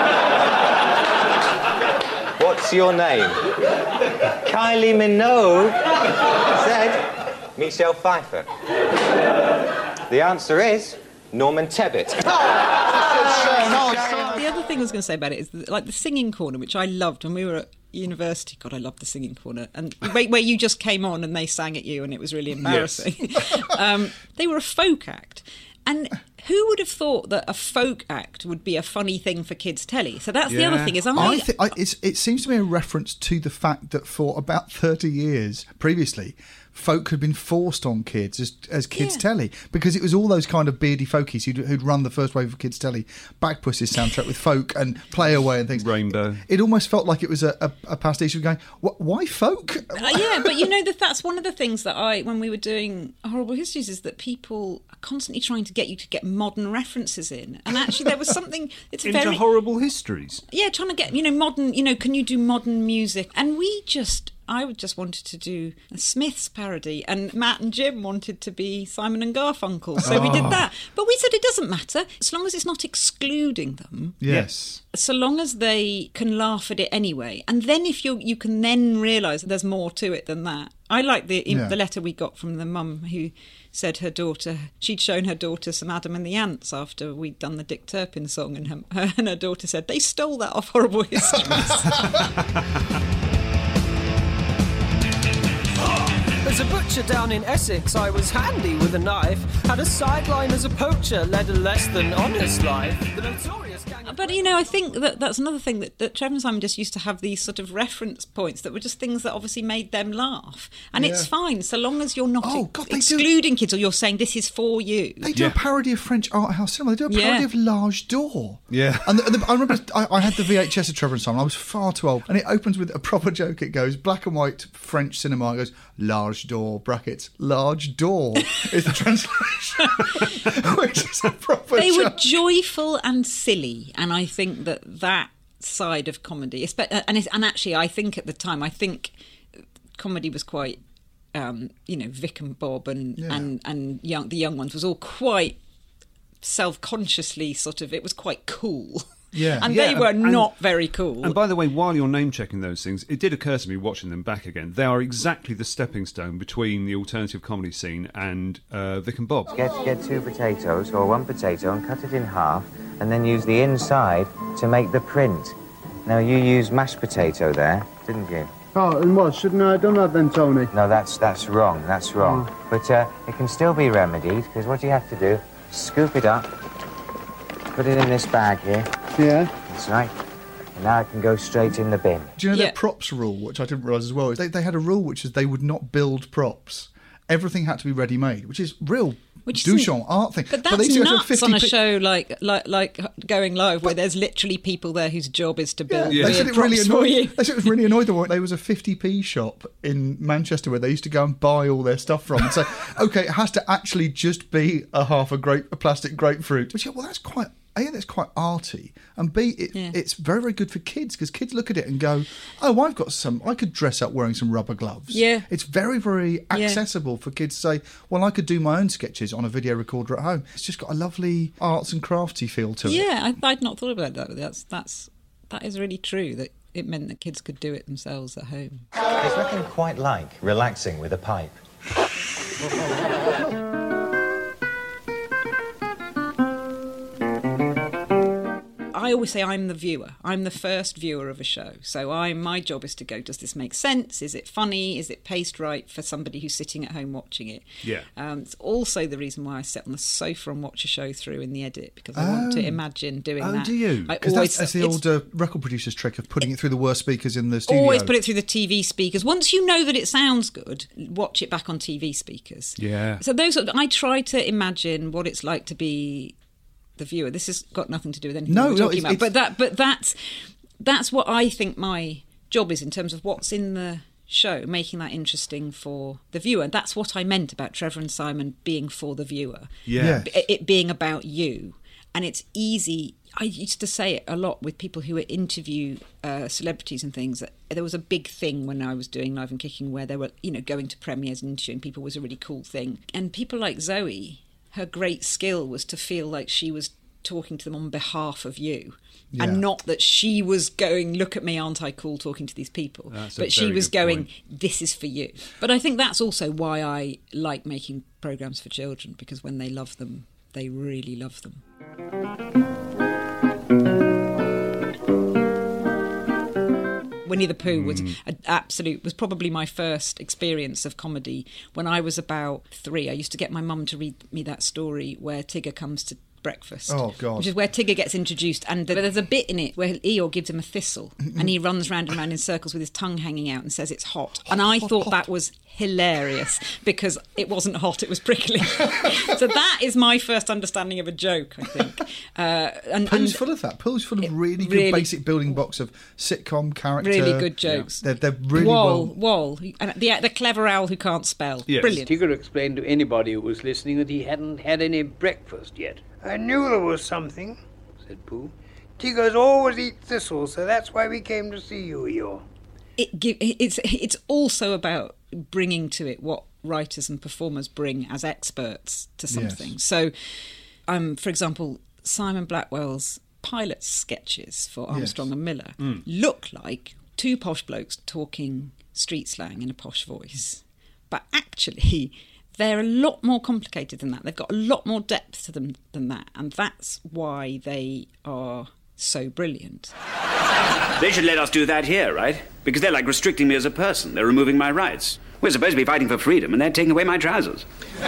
what's your name? Kylie Minogue said Michelle Pfeiffer. The answer is Norman Tebbit. The other thing I was going to say about it is that, like the singing corner, which I loved when we were at university. God, I loved the singing corner, and where, where you just came on and they sang at you, and it was really embarrassing. Yes. um, they were a folk act, and who would have thought that a folk act would be a funny thing for kids' telly? So that's Yeah. the other thing. Is I, I think I, it's, it seems to be a reference to the fact that for about thirty years previously, folk had been forced on kids as, as kids' Yeah. telly, because it was all those kind of beardy folkies who'd, who'd run the first wave of kids' telly, Bagpuss's soundtrack with folk and Play Away and things. Rainbow. It almost felt like it was a, a, a pastiche of going, "Wh- why folk? Uh, yeah, but you know that that's one of the things that I, when we were doing Horrible Histories, is that people are constantly trying to get you to get modern references in, and actually there was something. It's Into very horrible histories. yeah, trying to get you know modern. You know, can you do modern music? And we just. I would just wanted to do a Smiths parody, and Matt and Jim wanted to be Simon and Garfunkel, so we did Oh. that. But we said it doesn't matter, as long as it's not excluding them. Yes. So long as they can laugh at it anyway, and then if you you can then realise that there's more to it than that. I like the Yeah. the letter we got from the mum who said her daughter she'd shown her daughter some Adam and the Ants after we'd done the Dick Turpin song, and her, her and her daughter said they stole that off Horrible Histories. As a butcher down in Essex, I was handy with a knife. Had a sideline as a poacher, led a less than honest life. The notorious gang of... But, you know, I think that that's another thing, that, that Trevor and Simon just used to have these sort of reference points that were just things that obviously made them laugh. And Yeah. it's fine, so long as you're not Oh, ex- God, they do- excluding kids, or you're saying this is for you. They do a parody of French art house cinema. They do a parody Yeah. of L'Age d'Or. Yeah. And, the, and the, I remember I, I had the V H S of Trevor and Simon. I was far too old. And it opens with a proper joke. It goes, black and white French cinema. It goes, L'Age d'Or, brackets, large door is the translation. Which is a proper They were joke. joyful and silly, and I think that that side of comedy, espe- and, it's, and actually I think at the time, I think comedy was quite, um, you know, Vic and Bob and, Yeah. and, and young, the young ones was all quite self-consciously sort of, it was quite cool. Yeah. And Yeah, they were and- not very cool. And by the way, while you're name-checking those things, it did occur to me watching them back again, they are exactly the stepping stone between the alternative comedy scene and uh, Vic and Bob. Get, get two potatoes or one potato and cut it in half, and then use the inside to make the print. Now, you used mashed potato there, didn't you? Oh, and what? Shouldn't I have done that then, Tony? No, that's that's wrong. That's wrong. But uh, it can still be remedied, because what you have to do, scoop it up, put it in this bag here. Yeah. That's right. And now it can go straight in the bin. Do you know Yeah. their props rule, which I didn't realise as well? Is they, they had a rule which is they would not build props. Everything had to be ready-made, which is real Which douche isn't- art thing. But they that's used to go to nuts fifty on a pe- show like like like Going Live, where there's literally people there whose job is to build They weird said it really props for annoyed. you. They said it was really annoyed them. There was a fifty p shop in Manchester where they used to go and buy all their stuff from and say, "Okay, it has to actually just be a half a grape, a plastic grapefruit." Which, yeah, well, that's quite. A, that's quite arty, and B, it, Yeah. it's very, very good for kids, because kids look at it and go, "Oh, I've got some. I could dress up wearing some rubber gloves." Yeah. It's very, very Yeah. accessible for kids to say, "Well, I could do my own sketches on a video recorder at home." It's just got a lovely arts and crafty feel to it. Yeah, I, I'd not thought about that. That's that's that is really true. That it meant that kids could do it themselves at home. There's nothing quite like relaxing with a pipe. I always say I'm the viewer. I'm the first viewer of a show. So I, my job is to go, does this make sense? Is it funny? Is it paced right for somebody who's sitting at home watching it? Yeah. Um, it's also the reason why I sit on the sofa and watch a show through in the edit, because I want to Oh. imagine doing Oh, that. do you? I Because always- that's, that's the it's- old uh, record producer's trick of putting it through the worst speakers in the studio. Always put it through the T V speakers. Once you know that it sounds good, watch it back on T V speakers. Yeah. So those, are- I try to imagine what it's like to be the viewer. This has got nothing to do with anything No, we're no, talking it's- about. it's- But that, but that's that's what I think my job is in terms of what's in the show, making that interesting for the viewer. And that's what I meant about Trevor and Simon being for the viewer. Yeah. B- It being about you. And it's easy. I used to say it a lot with people who interview uh, celebrities and things. That there was a big thing when I was doing Live and Kicking where they were, you know, going to premieres and interviewing people was a really cool thing. And people like Zoe, her great skill was to feel like she was talking to them on behalf of you. Yeah. And not that she was going, look at me, aren't I cool talking to these people? That's a but she very was good going, point. this is for you. But I think that's also why I like making programmes for children, because when they love them, they really love them. Winnie the Pooh was an absolute, was probably my first experience of comedy when I was about three. I used to get my mum to read me that story where Tigger comes to breakfast. Oh, God. Which is where Tigger gets introduced. And there's a bit in it where Eeyore gives him a thistle and he runs round and round in circles with his tongue hanging out and says it's hot. hot and I hot, thought hot. that was hilarious because it wasn't hot, it was prickly. So that is my first understanding of a joke, I think. Uh, and, Pooh's and full of that. Pooh's full of really good really- basic building blocks of sitcom character. really good jokes. They're, they're really Wall, well... Wall, and the, the clever owl who can't spell. Yes. Brilliant. Tigger explained to anybody who was listening that he hadn't had any breakfast yet. I knew there was something, said Pooh. Tiggers always eat thistles, so that's why we came to see you, Eeyore. It give, it's it's also about bringing to it what writers and performers bring as experts to something. Yes. So, um, for example, Simon Blackwell's pilot sketches for Armstrong Yes. and Miller Mm. look like two posh blokes talking street slang in a posh voice, but actually they're a lot more complicated than that. They've got a lot more depth to them than that, and that's why they are so brilliant. They should let us do that here, right? Because they're like restricting me as a person. They're removing my rights. We're supposed to be fighting for freedom, and they're taking away my trousers.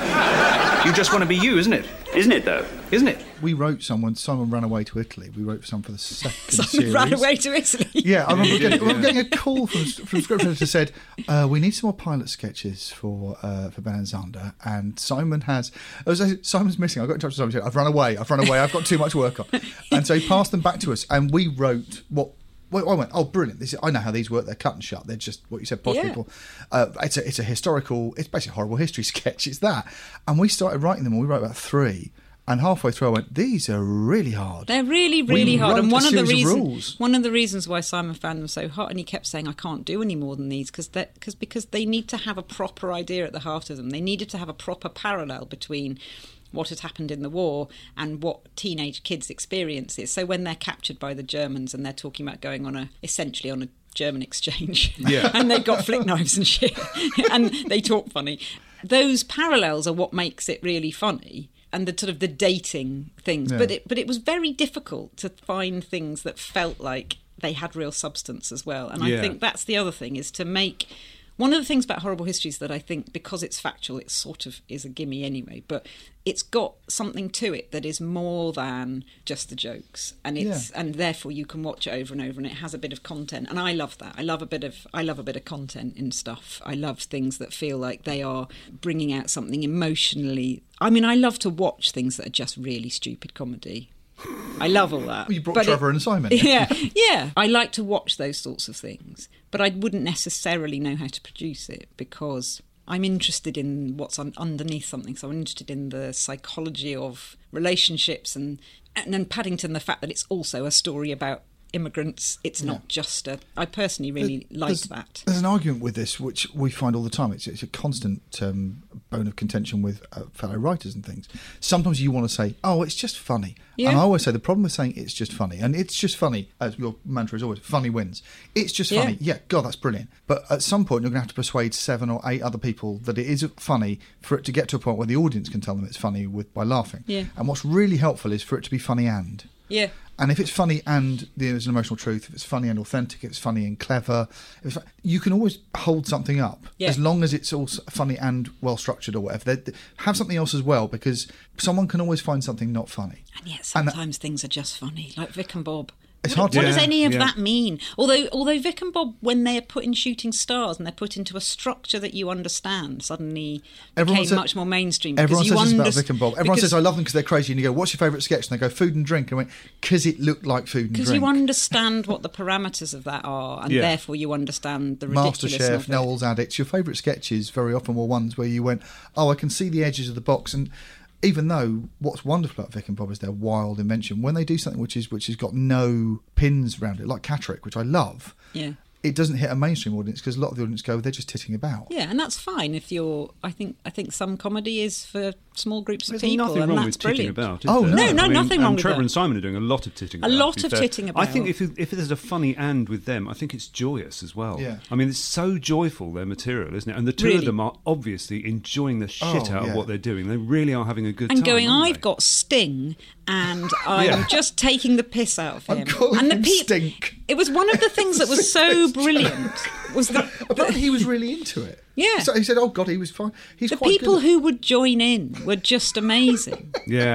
You just want to be you, isn't it? Isn't it, though? Isn't it? We wrote someone, Simon ran away to Italy. We wrote some for the second Simon series. ran away to Italy. Yeah, I remember getting, I remember getting a call from from script editor said, uh, "We need some more pilot sketches for uh, for Ben and Zander." And Simon has, I was like, Simon's missing. I got in touch with Simon. And said, "I've run away. I've run away. I've got too much work on." And so he passed them back to us, and we wrote what. Well, I went, oh, brilliant! This is, I know how these work. They're cut and shut. They're just what you said, posh Yeah. people. Uh, it's a it's a historical. It's basically a horrible history sketch. It's that, and we started writing them. And we wrote about three. And halfway through, I went, "These are really hard. They're really, really We hard." wrote And one a of the series of reasons, rules. one of the reasons why Simon found them so hot, and he kept saying, "I can't do any more than these," because because because they need to have a proper idea at the heart of them. They needed to have a proper parallel between what had happened in the war and what teenage kids' experience is. So when they're captured by the Germans and they're talking about going on a essentially on a German exchange, Yeah. and they've got flick knives and shit, and they talk funny. Those parallels are what makes it really funny. And the sort of the dating things, Yeah. but it but it was very difficult to find things that felt like they had real substance as well. And I Yeah. think that's the other thing, is to make one of the things about Horrible Histories that I think, because it's factual, it sort of is a gimme anyway, but it's got something to it that is more than just the jokes, and it's Yeah. and therefore you can watch it over and over, and it has a bit of content, and I love that. I love a bit of I love a bit of content in stuff. I love things that feel like they are bringing out something emotionally. I mean, I love to watch things that are just really stupid comedy. I love all that. You brought But Trevor it- and Simon. Yeah, yeah. I like to watch those sorts of things, but I wouldn't necessarily know how to produce it because I'm interested in what's un- underneath something. So I'm interested in the psychology of relationships, and and then Paddington, the fact that it's also a story about immigrants. It's not Yeah. just a. I personally really There- like there's, that. There's an argument with this, which we find all the time. It's, it's a constant um, bone of contention with uh, fellow writers and things. Sometimes you want to say, oh, it's just funny. Yeah. And I always say the problem with saying it's just funny, and it's just funny, as your mantra is always, funny wins. It's just funny. Yeah. Yeah, God, that's brilliant. But at some point, you're going to have to persuade seven or eight other people that it is funny for it to get to a point where the audience can tell them it's funny with by laughing. Yeah. And what's really helpful is for it to be funny and. Yeah. And if it's funny and there's an emotional truth, if it's funny and authentic, if it's funny and clever, if it's, you can always hold something up Yeah. as long as it's also funny and well structured or whatever. They, have something else as well, because someone can always find something not funny. And yet And that- sometimes things are just funny, like Vic and Bob. It's what hard to- what does Yeah, any of yeah. that mean? Although, although Vic and Bob, when they are put in Shooting Stars and they're put into a structure that you understand, suddenly Everyone became says- much more mainstream. Everyone because says you this about underst- Vic and Bob. Everyone because- says I love them because they're crazy. And you go, "What's your favourite sketch?" And they go, "Food and drink." And I went, "Because it looked like food and Because drink." you understand what the parameters of that are, and Yeah. therefore you understand the Master ridiculousness Chef, of it. Noel's Addicts. Your favourite sketches very often were ones where you went, "Oh, I can see the edges of the box." And even though what's wonderful about Vic and Bob is their wild invention, when they do something which is which has got no pins around it, like Catterick, which I love, Yeah. it doesn't hit a mainstream audience because a lot of the audience go, they're just titting about. Yeah, and that's fine if you're. I think. I think some comedy is for small groups of There's people, nothing and wrong that's with titting brilliant. about, is Oh, there? no. No, no, I mean, nothing and wrong with Trevor that. and Simon are doing a lot of titting A about. lot to be of fair. titting I think about. if if there's a funny and with them, I think it's joyous as well. Yeah. I mean, it's so joyful, their material, isn't it? And the two Really. of them are obviously enjoying the shit Oh, out yeah. of what they're doing. They really are having a good And time. going, aren't I've they? got Sting, and I'm Yeah. just taking the piss out of him. I'm calling and the him pe- Stink. It was one of the things that was so brilliant. Was the, Apparently he was really into it. Yeah. So he said, oh, God, he was fine. He's the quite people good. who would join in were just amazing. Yeah.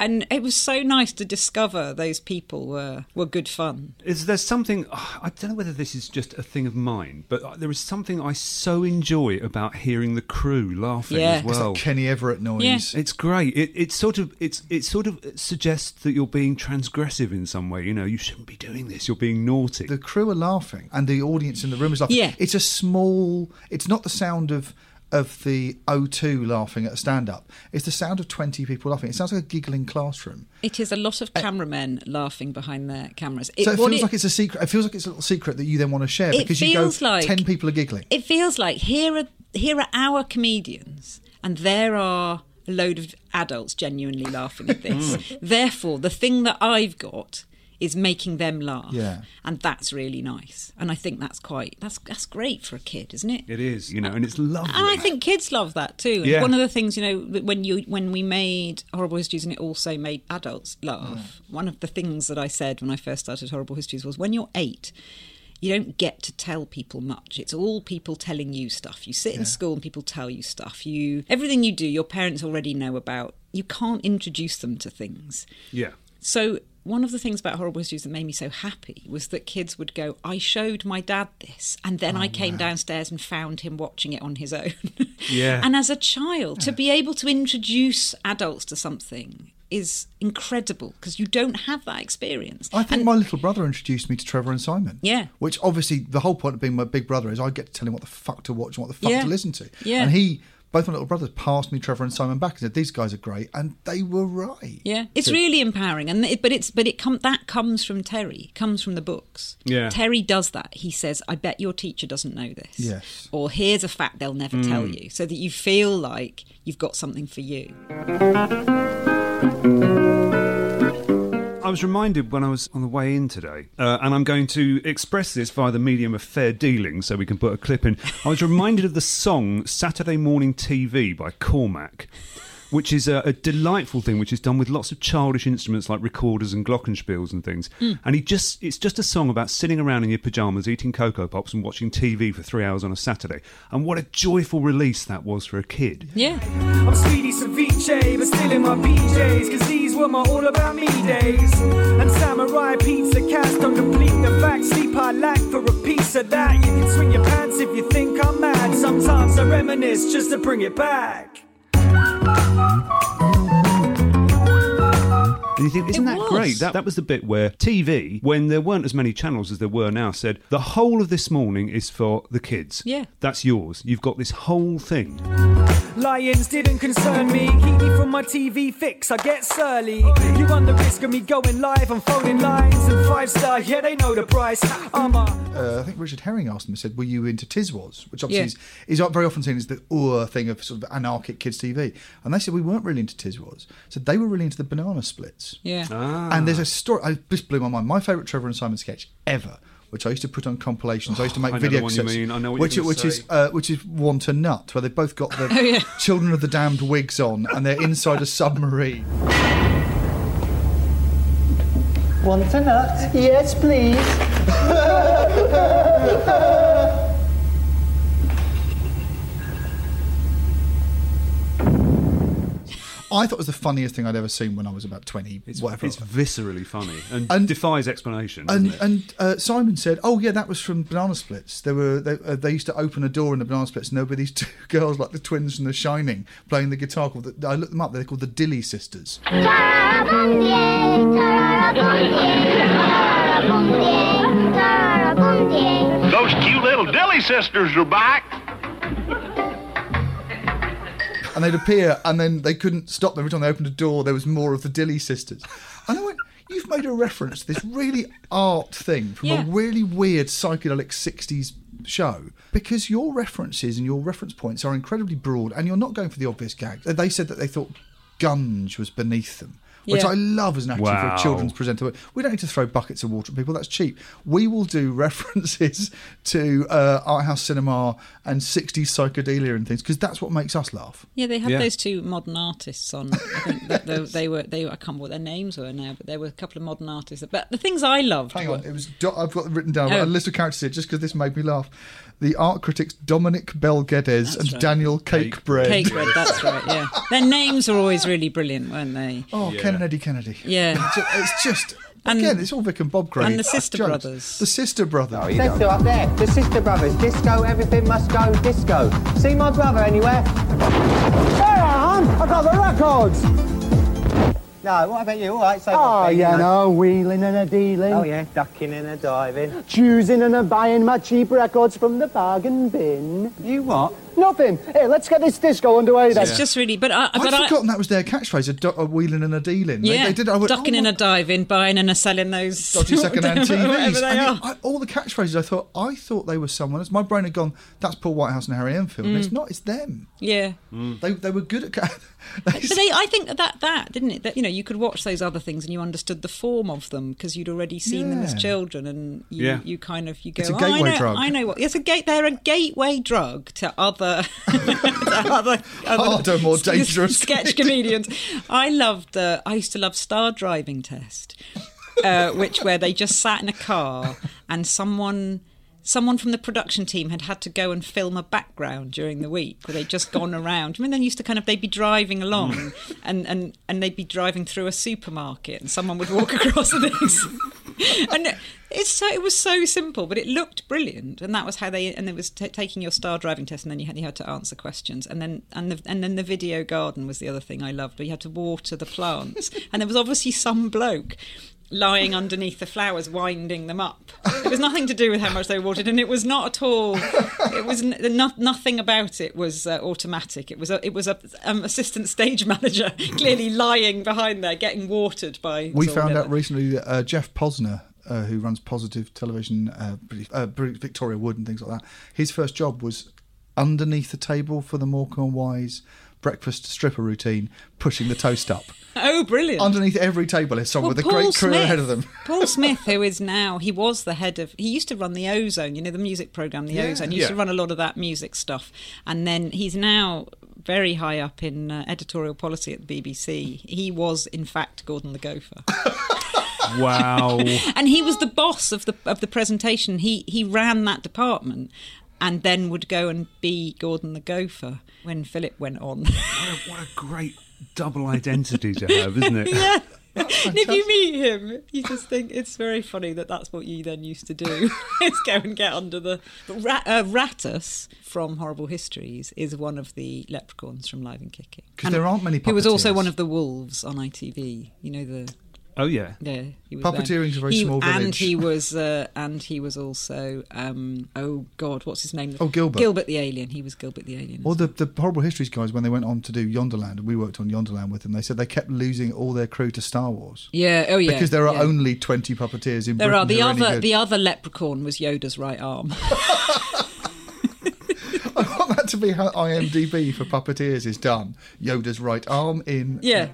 And it was so nice to discover those people were, were good fun. Is there something, I don't know whether this is just a thing of mine, but there is something I so enjoy about hearing the crew laughing Yeah. as well. It's like Kenny Everett noise. Yeah. It's great. It, it's sort of it's it sort of suggests that you're being transgressive in some way. You know, you shouldn't be doing this. You're being naughty. The crew are laughing, and the audience in the room is laughing. Yeah. It's a small. It's not the sound of of the O two laughing at a stand-up. It's the sound of twenty people laughing. It sounds like a giggling classroom. It is a lot of cameramen laughing behind their cameras. It, so it what feels it- like it's a secret. It feels like it's a little secret that you then want to share It because you go, feels like- ten people are giggling. It feels like here are here are our comedians, and there are a load of adults genuinely laughing at this. Therefore, the thing that I've got is making them laugh, Yeah. and that's really nice. And I think that's quite that's that's great for a kid, isn't it? It is, you know, and it's lovely. And I think kids love that too. And Yeah. One of the things, you know, when you when we made Horrible Histories and it also made adults laugh, one of the things that I said when I first started Horrible Histories was when you're eight, you don't get to tell people much. It's all people telling you stuff. You sit in school and people tell you stuff. You everything you do, your parents already know about. You can't introduce them to things. Yeah. So one of the things about Horrible Histories that made me so happy was that kids would go, I showed my dad this, and then I came downstairs and found him watching it on his own. Yeah. And as a child, to be able to introduce adults to something is incredible because you don't have that experience. I think my little brother introduced me to Trevor and Simon. Yeah. Which obviously the whole point of being my big brother is I get to tell him what the fuck to watch and what the fuck Yeah. to listen to. Yeah. And he, both my little brothers, passed me Trevor and Simon back and said, these guys are great, and they were right. Yeah, it's So- really empowering, and it, but it's but it com- that comes from Terry, comes from the books. Yeah. Terry does that. He says, "I bet your teacher doesn't know this." Yes. Or here's a fact they'll never Mm. tell you, so that you feel like you've got something for you. I was reminded when I was on the way in today, uh, and I'm going to express this via the medium of fair dealing so we can put a clip in. I was reminded of the song Saturday Morning T V by Cormac, which is a, a delightful thing, which is done with lots of childish instruments like recorders and glockenspiels and things. Mm. And he just it's just a song about sitting around in your pyjamas, eating Cocoa Pops and watching T V for three hours on a Saturday. And what a joyful release that was for a kid. Yeah. I'm sweetie ceviche, but still in my P Js, cause these were my all about me days. And samurai pizza cast don't complete the fact. Sleep I lack for a piece of that. You can swing your pants if you think I'm mad. Sometimes I reminisce just to bring it back. And you think, isn't It that was. great? That, that was the bit where T V, when there weren't as many channels as there were now, said, the whole of this morning is for the kids. Yeah. That's yours. You've got this whole thing. Lions didn't concern me. Keep me from my T V fix, I get surly. You run the risk of me going live on phoning lines and five star, yeah, they know the price. I'm a... Uh, I think Richard Herring asked him, he said, were you into Tiswas? Which obviously Yeah. is, is very often seen as the uh thing of sort of anarchic kids' T V. And they said we weren't really into Tiswas. So they were really into the Banana Splits. Yeah. Ah. And there's a story, I, this blew my mind. My favourite Trevor and Simon sketch ever, which I used to put on compilations. I used to make I know video the one you cassettes, mean. I know what which, you're gonna which say. is uh, which is Want a Nut, where they both got the Oh, yeah. Children of the Damned wigs on, and they're inside a submarine. Want a nut? Yes, please. I thought it was the funniest thing I'd ever seen when I was about twenty, It's, whatever. it's viscerally funny and, And- defies explanation. And doesn't it? and uh, Simon said, "Oh yeah, that was from Banana Splits. There were they, uh, they used to open a door in the Banana Splits, and there were these two girls like the twins from The Shining playing the guitar. Called the, I looked them up. They're called the Dilly Sisters. Those cute little Dilly sisters are back. And they'd appear, and then they couldn't stop them. Every time they opened a door, there was more of the Dilly Sisters. And I went, you've made a reference to this really art thing from Yeah. a really weird psychedelic sixties show, because your references and your reference points are incredibly broad, and you're not going for the obvious gags. They said that they thought Gunge was beneath them, which Yeah. I love as an attitude for Wow. a children's presenter. We don't need to throw buckets of water at people, that's cheap. We will do references to uh, art house cinema and sixties psychedelia and things, because that's what makes us laugh. Yeah, they had Yeah. those two modern artists on. I think that they, they were they were, I can't remember what their names were now, but there were a couple of modern artists. But the things I loved. Hang were, on, it was. I've got it written down Oh. a list of characters here just because this made me laugh. the art critics Dominic Belgedes and right. Daniel Cakebread. Cakebread, that's right, yeah. Their names are always really brilliant, weren't they? Oh, Yeah. Ken and Eddie Kennedy. Yeah. It's ju- It's just... And- Again, it's all Vic and Bob Green. and the Sister Jokes. Brothers. The Sister Brothers. Oh, Them two up there, the Sister Brothers. Disco, everything must go disco. See my brother anywhere? There I am! I got the records! No, what about you? All right, so Oh, my thing, you you know, wheeling and a dealing. Oh, yeah, ducking and a diving. Choosing and a buying my cheap records from the bargain bin. You what? Nothing. Hey, let's get this disco underway then. It's just really... But, I, I'd but I, forgotten that was their catchphrase, a, du- a wheeling and a dealing. yeah, They, they did it. I went, ducking oh, in my- a diving, buying and a selling those... dodgy second-hand T Vs. whatever they And are. it- I, all the catchphrases, I thought, I thought they were someone else. My brain had gone, that's Paul Whitehouse and Harry Enfield. And Mm. it's not, it's them. Yeah. They they were good at... ca- But they, I think that that didn't it? That, you know, you could watch those other things and you understood the form of them because you'd already seen them as Yeah. children, and you, Yeah. you kind of you go. It's a "Oh, gateway I know, drug." I know what. It's a gate. They're a gateway drug to other, to other, other Harder, more dangerous sketch comedians. I loved. Uh, I used to love Star Driving Test, uh, which where they just sat in a car and someone. Someone from the production team had had to go and film a background during the week where they'd just gone around. I mean, they used to kind of, they'd be driving along and, and, and they'd be driving through a supermarket and someone would walk across this. And it's so, it was so simple, but it looked brilliant. And that was how they, and it was t- taking your Star Driving Test, and then you had, you had to answer questions. And then, and the, and then the video garden was the other thing I loved, where you had to water the plants. And there was obviously some bloke lying underneath the flowers, winding them up. It was nothing to do with how much they watered, and it was not at all. It was n- not, nothing about it was uh, automatic. It was a, it was a um, assistant stage manager clearly lying behind there, getting watered by. We sort found of- out recently that uh, Jeff Posner, uh, who runs Positive Television, uh, British, uh, British Victoria Wood and things like that, his first job was underneath the table for the Morecambe and Wise breakfast stripper routine, pushing the toast up. Oh, brilliant. Underneath every table is someone Well, with a Paul great career Smith- ahead of them. Paul Smith, who is now, he was the head of, he used to run the Ozone, you know, the music programme, the Yeah, Ozone. He used to yeah. run a lot of that music stuff. And then he's now very high up in uh, editorial policy at the B B C. He was, in fact, Gordon the Gopher. Wow. And he was the boss of the of the presentation. He he ran that department and then would go and be Gordon the Gopher when Philip went on. What a, what a great double identity to have, isn't it? Yeah. And if you meet him, you just think it's very funny that that's what you then used to do, is go and get under the... But Ra- uh, Rattus from Horrible Histories is one of the leprechauns from Live and Kicking. 'Cause And there aren't many He was also puppeteers. one of the wolves on I T V. You know, the... Oh yeah, Yeah, he was Puppeteering's there. a very He- small and village. he was, uh, and he was also, um, oh God, what's his name? Oh, Gilbert. Gilbert the Alien. He was Gilbert the Alien. Well, the, the Horrible Histories guys, when they went on to do Yonderland, and we worked on Yonderland with them, they said they kept losing all their crew to Star Wars. Yeah, oh yeah. Because there are yeah. only twenty puppeteers in There Britain are the who are any other good. the other leprechaun was Yoda's right arm. I want that to be how I M D B for puppeteers is done. Yoda's right arm in... Yeah.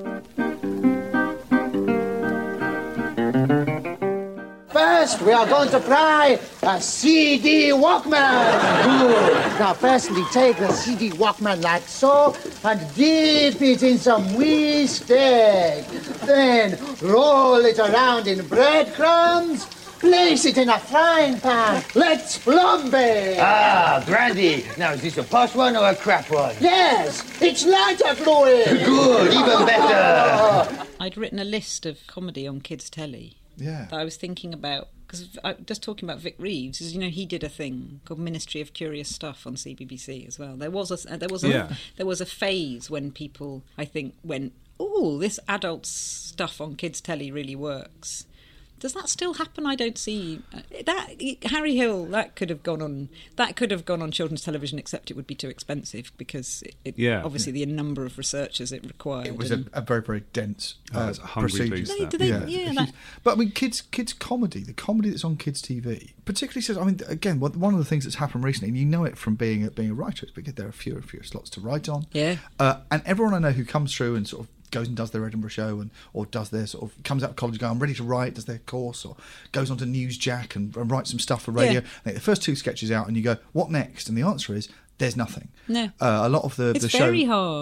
First, we are going to try a C D Walkman. Good. Now, firstly, take the C D Walkman like so and dip it in some whisk egg. Then roll it around in breadcrumbs. Place it in a frying pan. Let's flambe. Ah, brandy. Now, is this a posh one or a crap one? Yes, it's lighter fluid. Good, even better. I'd written a list of comedy on kids' telly. Yeah. That I was thinking about, because just talking about Vic Reeves, is, you know, he did a thing called Ministry of Curious Stuff on C B B C as well. There was a there was a Yeah. there was a phase when people, I think, went, oh, this adult stuff on kids' telly really works. Does that still happen? I don't see uh, that. Harry Hill, that could have gone on. That could have gone on children's television, except it would be too expensive because it, it, Yeah. obviously the number of researchers it required. It was a, and- a very, very dense Oh, uh, it's a hungry procedure. beast, that. Do they- yeah, huge. that- But I mean, kids, kids comedy, the comedy that's on kids' T V, particularly says. I mean, again, one one of the things that's happened recently, and you know it from being a, being a writer, is because there are fewer and fewer slots to write on. Yeah. Uh, and everyone I know who comes through and sort of goes and does their Edinburgh show and or does their sort of comes out of college and goes, I'm ready to write, does their course, or goes on to Newsjack and, and writes some stuff for radio. Yeah. They get the first two sketches out and you go, what next? And the answer is there's nothing. No. Uh, a lot of the It's the show very hard.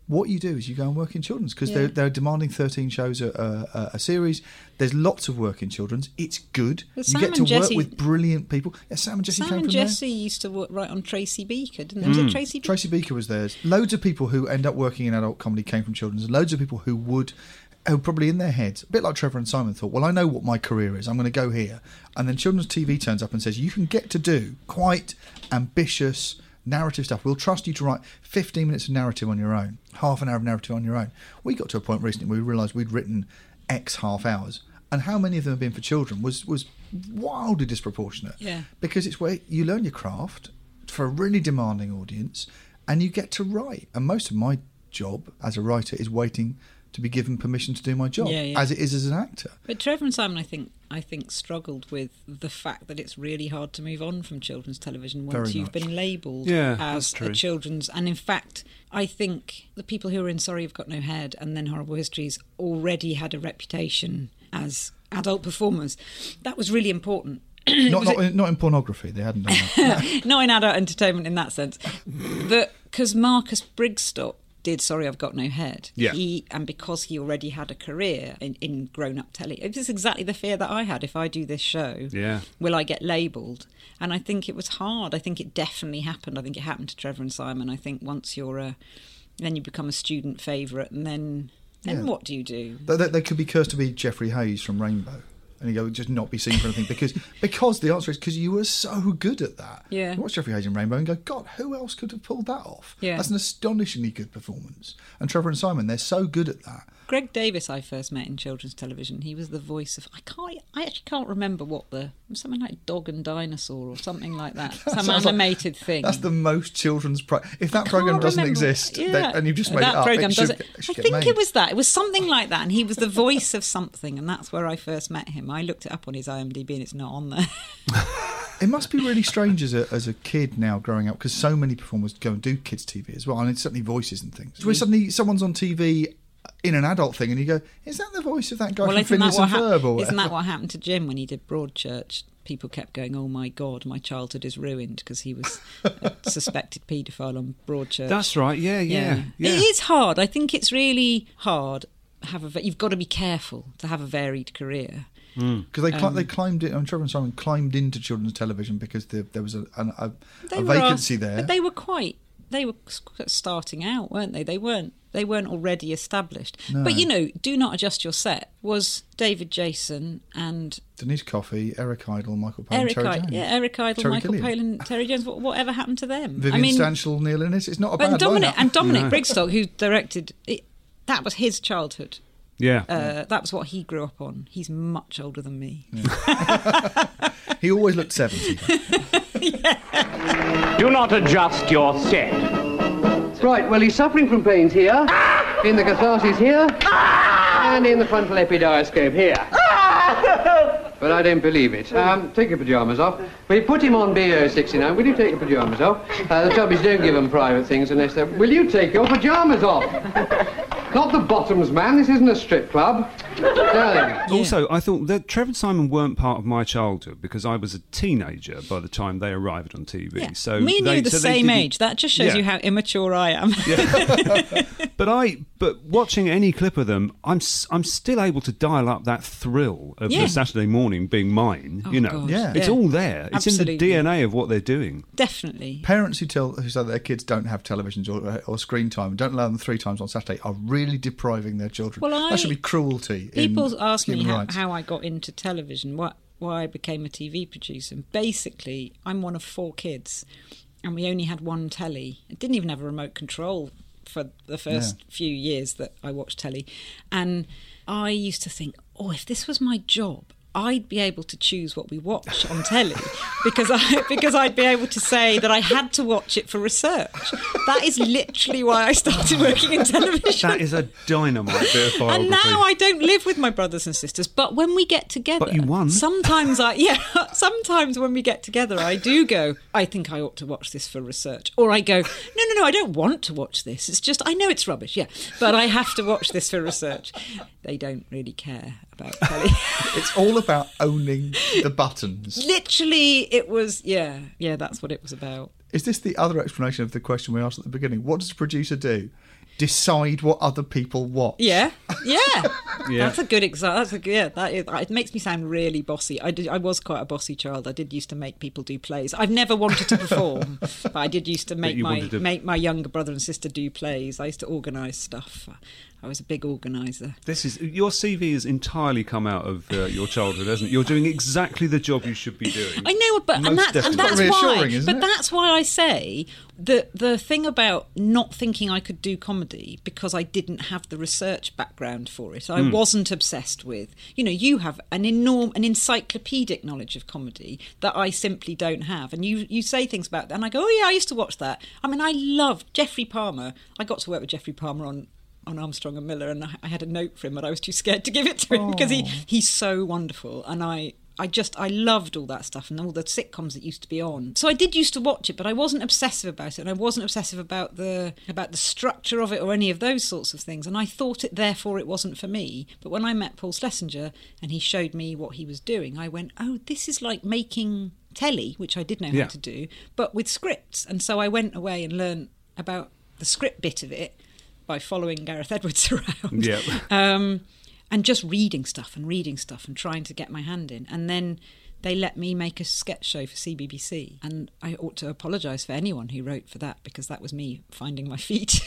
what you do is you go and work in children's because Yeah. they're, they're demanding thirteen shows a, a, a series. There's lots of work in children's. It's good. But you Sam get to and work Jesse- with brilliant people. Yeah, Sam and Jesse Sam came and from Jesse there. used to work, write on Tracy Beaker, didn't they? Was it Tracy Beaker? Tracy Beaker was there. Loads of people who end up working in adult comedy came from children's. Loads of people who would, who probably in their heads, a bit like Trevor and Simon, thought, well, I know what my career is. I'm going to go here. And then children's T V turns up and says, you can get to do quite ambitious narrative stuff. We'll trust you to write fifteen minutes of narrative on your own, half an hour of narrative on your own. We got to a point recently where we realised we'd written X half hours. And how many of them have been for children was, was wildly disproportionate. Yeah. Because it's where you learn your craft for a really demanding audience and you get to write. And most of my job as a writer is waiting to be given permission to do my job, Yeah, yeah. as it is as an actor. But Trevor and Simon, I think, I think struggled with the fact that it's really hard to move on from children's television once Very you've much. been labelled Yeah, as that's true. a children's. And in fact, I think the people who were in Sorry You've Got No Head and then Horrible Histories already had a reputation as adult performers. That was really important. not, Was not, it- in, not in pornography, they hadn't done that. Not in adult entertainment in that sense. Because Marcus Brigstock did Sorry I've Got No Head. Yeah. He, and because he already had a career in, in grown-up telly, it was exactly the fear that I had. If I do this show, Yeah. will I get labelled? And I think it was hard. I think it definitely happened. I think it happened to Trevor and Simon. I think once you're a... Then you become a student favourite, and then... Then Yeah. what do you do? They, they, they could be cursed to be Geoffrey Hayes from Rainbow. And you go, just not be seen for anything. Because because the answer is because you were so good at that. Yeah. You watch Geoffrey Hayes in Rainbow and go, God, who else could have pulled that off? Yeah. That's an astonishingly good performance. And Trevor and Simon, they're so good at that. Greg Davis I first met in children's television. He was the voice of... I can't... I actually can't remember what the... Something like Dog and Dinosaur or something like that. That Some sounds like- animated thing. That's the most children's... Pro- if that I programme can't doesn't remember- exist yeah. they, and you've just made that it up, programme it should, doesn't- it should I get think made. it was that. It was something like that, and he was the voice of something, and that's where I first met him. I looked it up on his IMDb, and it's not on there. It must be really strange as a as a kid now growing up because so many performers go and do kids' T V as well, and it's certainly voices and things. Where suddenly someone's on T V in an adult thing, and you go, "Is that the voice of that guy well, from isn't that, Phineas what and hap- Ferb?" Or isn't that whatever? what happened to Jim when he did Broadchurch? People kept going, "Oh my God, my childhood is ruined," because he was a suspected paedophile on Broadchurch. That's right, yeah, yeah, yeah. It is hard. I think it's really hard. Have a, va- you've got to be careful to have a varied career. Because they cli- Um, they climbed it. And Trevor and Simon climbed into children's television because there, there was a, an- a, They a were vacancy asked- there. But they were quite. They were starting out, weren't they? They weren't. They weren't already established. No. But you know, Do Not Adjust Your Set was David Jason and Denise Coffey, Eric Idle, Michael Palin, Eric Terry Idle. Jones. Yeah, Eric Idle, Terry Michael Gilliam. Palin, Terry Jones. What, whatever happened to them? Vivian I mean, Stanchel, Neil Innes. It's not a but bad Dominic lineup. and Dominic No. Brigstock, who directed it, that was his childhood. Yeah. Uh, that was what he grew up on. He's much older than me. He always looked seventy. Do not adjust your set. Right, well, he's suffering from pains here, in the catharsis here, and in the frontal epidiascope here. But I don't believe it. Um, take your pyjamas off. We put him on B O sixty-nine. Will you take your pyjamas off? Uh, the trouble is, don't give them private things unless they're... Will you take your pyjamas off? Not the bottoms, man. This isn't a strip club. Darling. Also, I thought that Trevor and Simon weren't part of my childhood because I was a teenager by the time they arrived on T V. Yeah. So Me and they, you the so they same didn't- age. That just shows Yeah. you how immature I am. But I, but watching any clip of them, I'm s- I'm still able to dial up that thrill of Yeah. the Saturday morning being mine. Oh, you know, God. Yeah. it's Yeah. all there. It's in Absolutely. the D N A of what they're doing. Definitely. Parents who tell who say their kids don't have televisions or, or screen time, don't allow them three times on Saturday, are really depriving their children. Well, I- that should be cruelty. in People ask me human how, rights. how I got into television, what, why I became a T V producer. And basically, I'm one of four kids, and we only had one telly. I didn't even have a remote control for the first Yeah. few years that I watched telly. And I used to think, oh, if this was my job, I'd be able to choose what we watch on telly because I because I'd be able to say that I had to watch it for research. That is literally why I started working in television. That is a dynamite bit of biography. And now I don't live with my brothers and sisters, but when we get together, But you won. Sometimes I, yeah, sometimes when we get together, I do go, I think I ought to watch this for research, or I go, no, no, no, I don't want to watch this. It's just I know it's rubbish, yeah, but I have to watch this for research. They don't really care about telly. It's all about owning the buttons. Literally, it was, yeah, yeah, that's what it was about. Is this the other explanation of the question we asked at the beginning? What does a producer do? decide what other people watch. Yeah, yeah. Yeah. That's a good example. That's a good, yeah, that is, it makes me sound really bossy. I did. I was quite a bossy child. I did used to make people do plays. I've never wanted to perform, but I did used to make you my wanted to- make my younger brother and sister do plays. I used to organise stuff. I was a big organiser. This is your C V has entirely come out of uh, your childhood, hasn't it? You're doing exactly the job you should be doing. I know, but and, Most that, and definitely. that's Quite why. reassuring, isn't But it? that's why I say the the thing about not thinking I could do comedy because I didn't have the research background for it. I Mm. wasn't obsessed with. You know, you have an enorm, an encyclopedic knowledge of comedy that I simply don't have. And you you say things about that, and I go, oh yeah, I used to watch that. I mean, I loved Geoffrey Palmer. I got to work with Geoffrey Palmer on. on Armstrong and Miller, and I, I had a note for him, but I was too scared to give it to him because he, he's so wonderful, and I, I just I loved all that stuff and all the sitcoms that used to be on. So I did used to watch it, but I wasn't obsessive about it, and I wasn't obsessive about the about the structure of it or any of those sorts of things. And I thought it therefore it wasn't for me. But when I met Paul Schlesinger and he showed me what he was doing, I went, oh, this is like making telly, which I did know Yeah. how to do, but with scripts. And so I went away and learned about the script bit of it by following Gareth Edwards around. Yeah. Um, and just reading stuff and reading stuff and trying to get my hand in. And then they let me make a sketch show for C B B C. And I ought to apologise for anyone who wrote for that, because that was me finding my feet.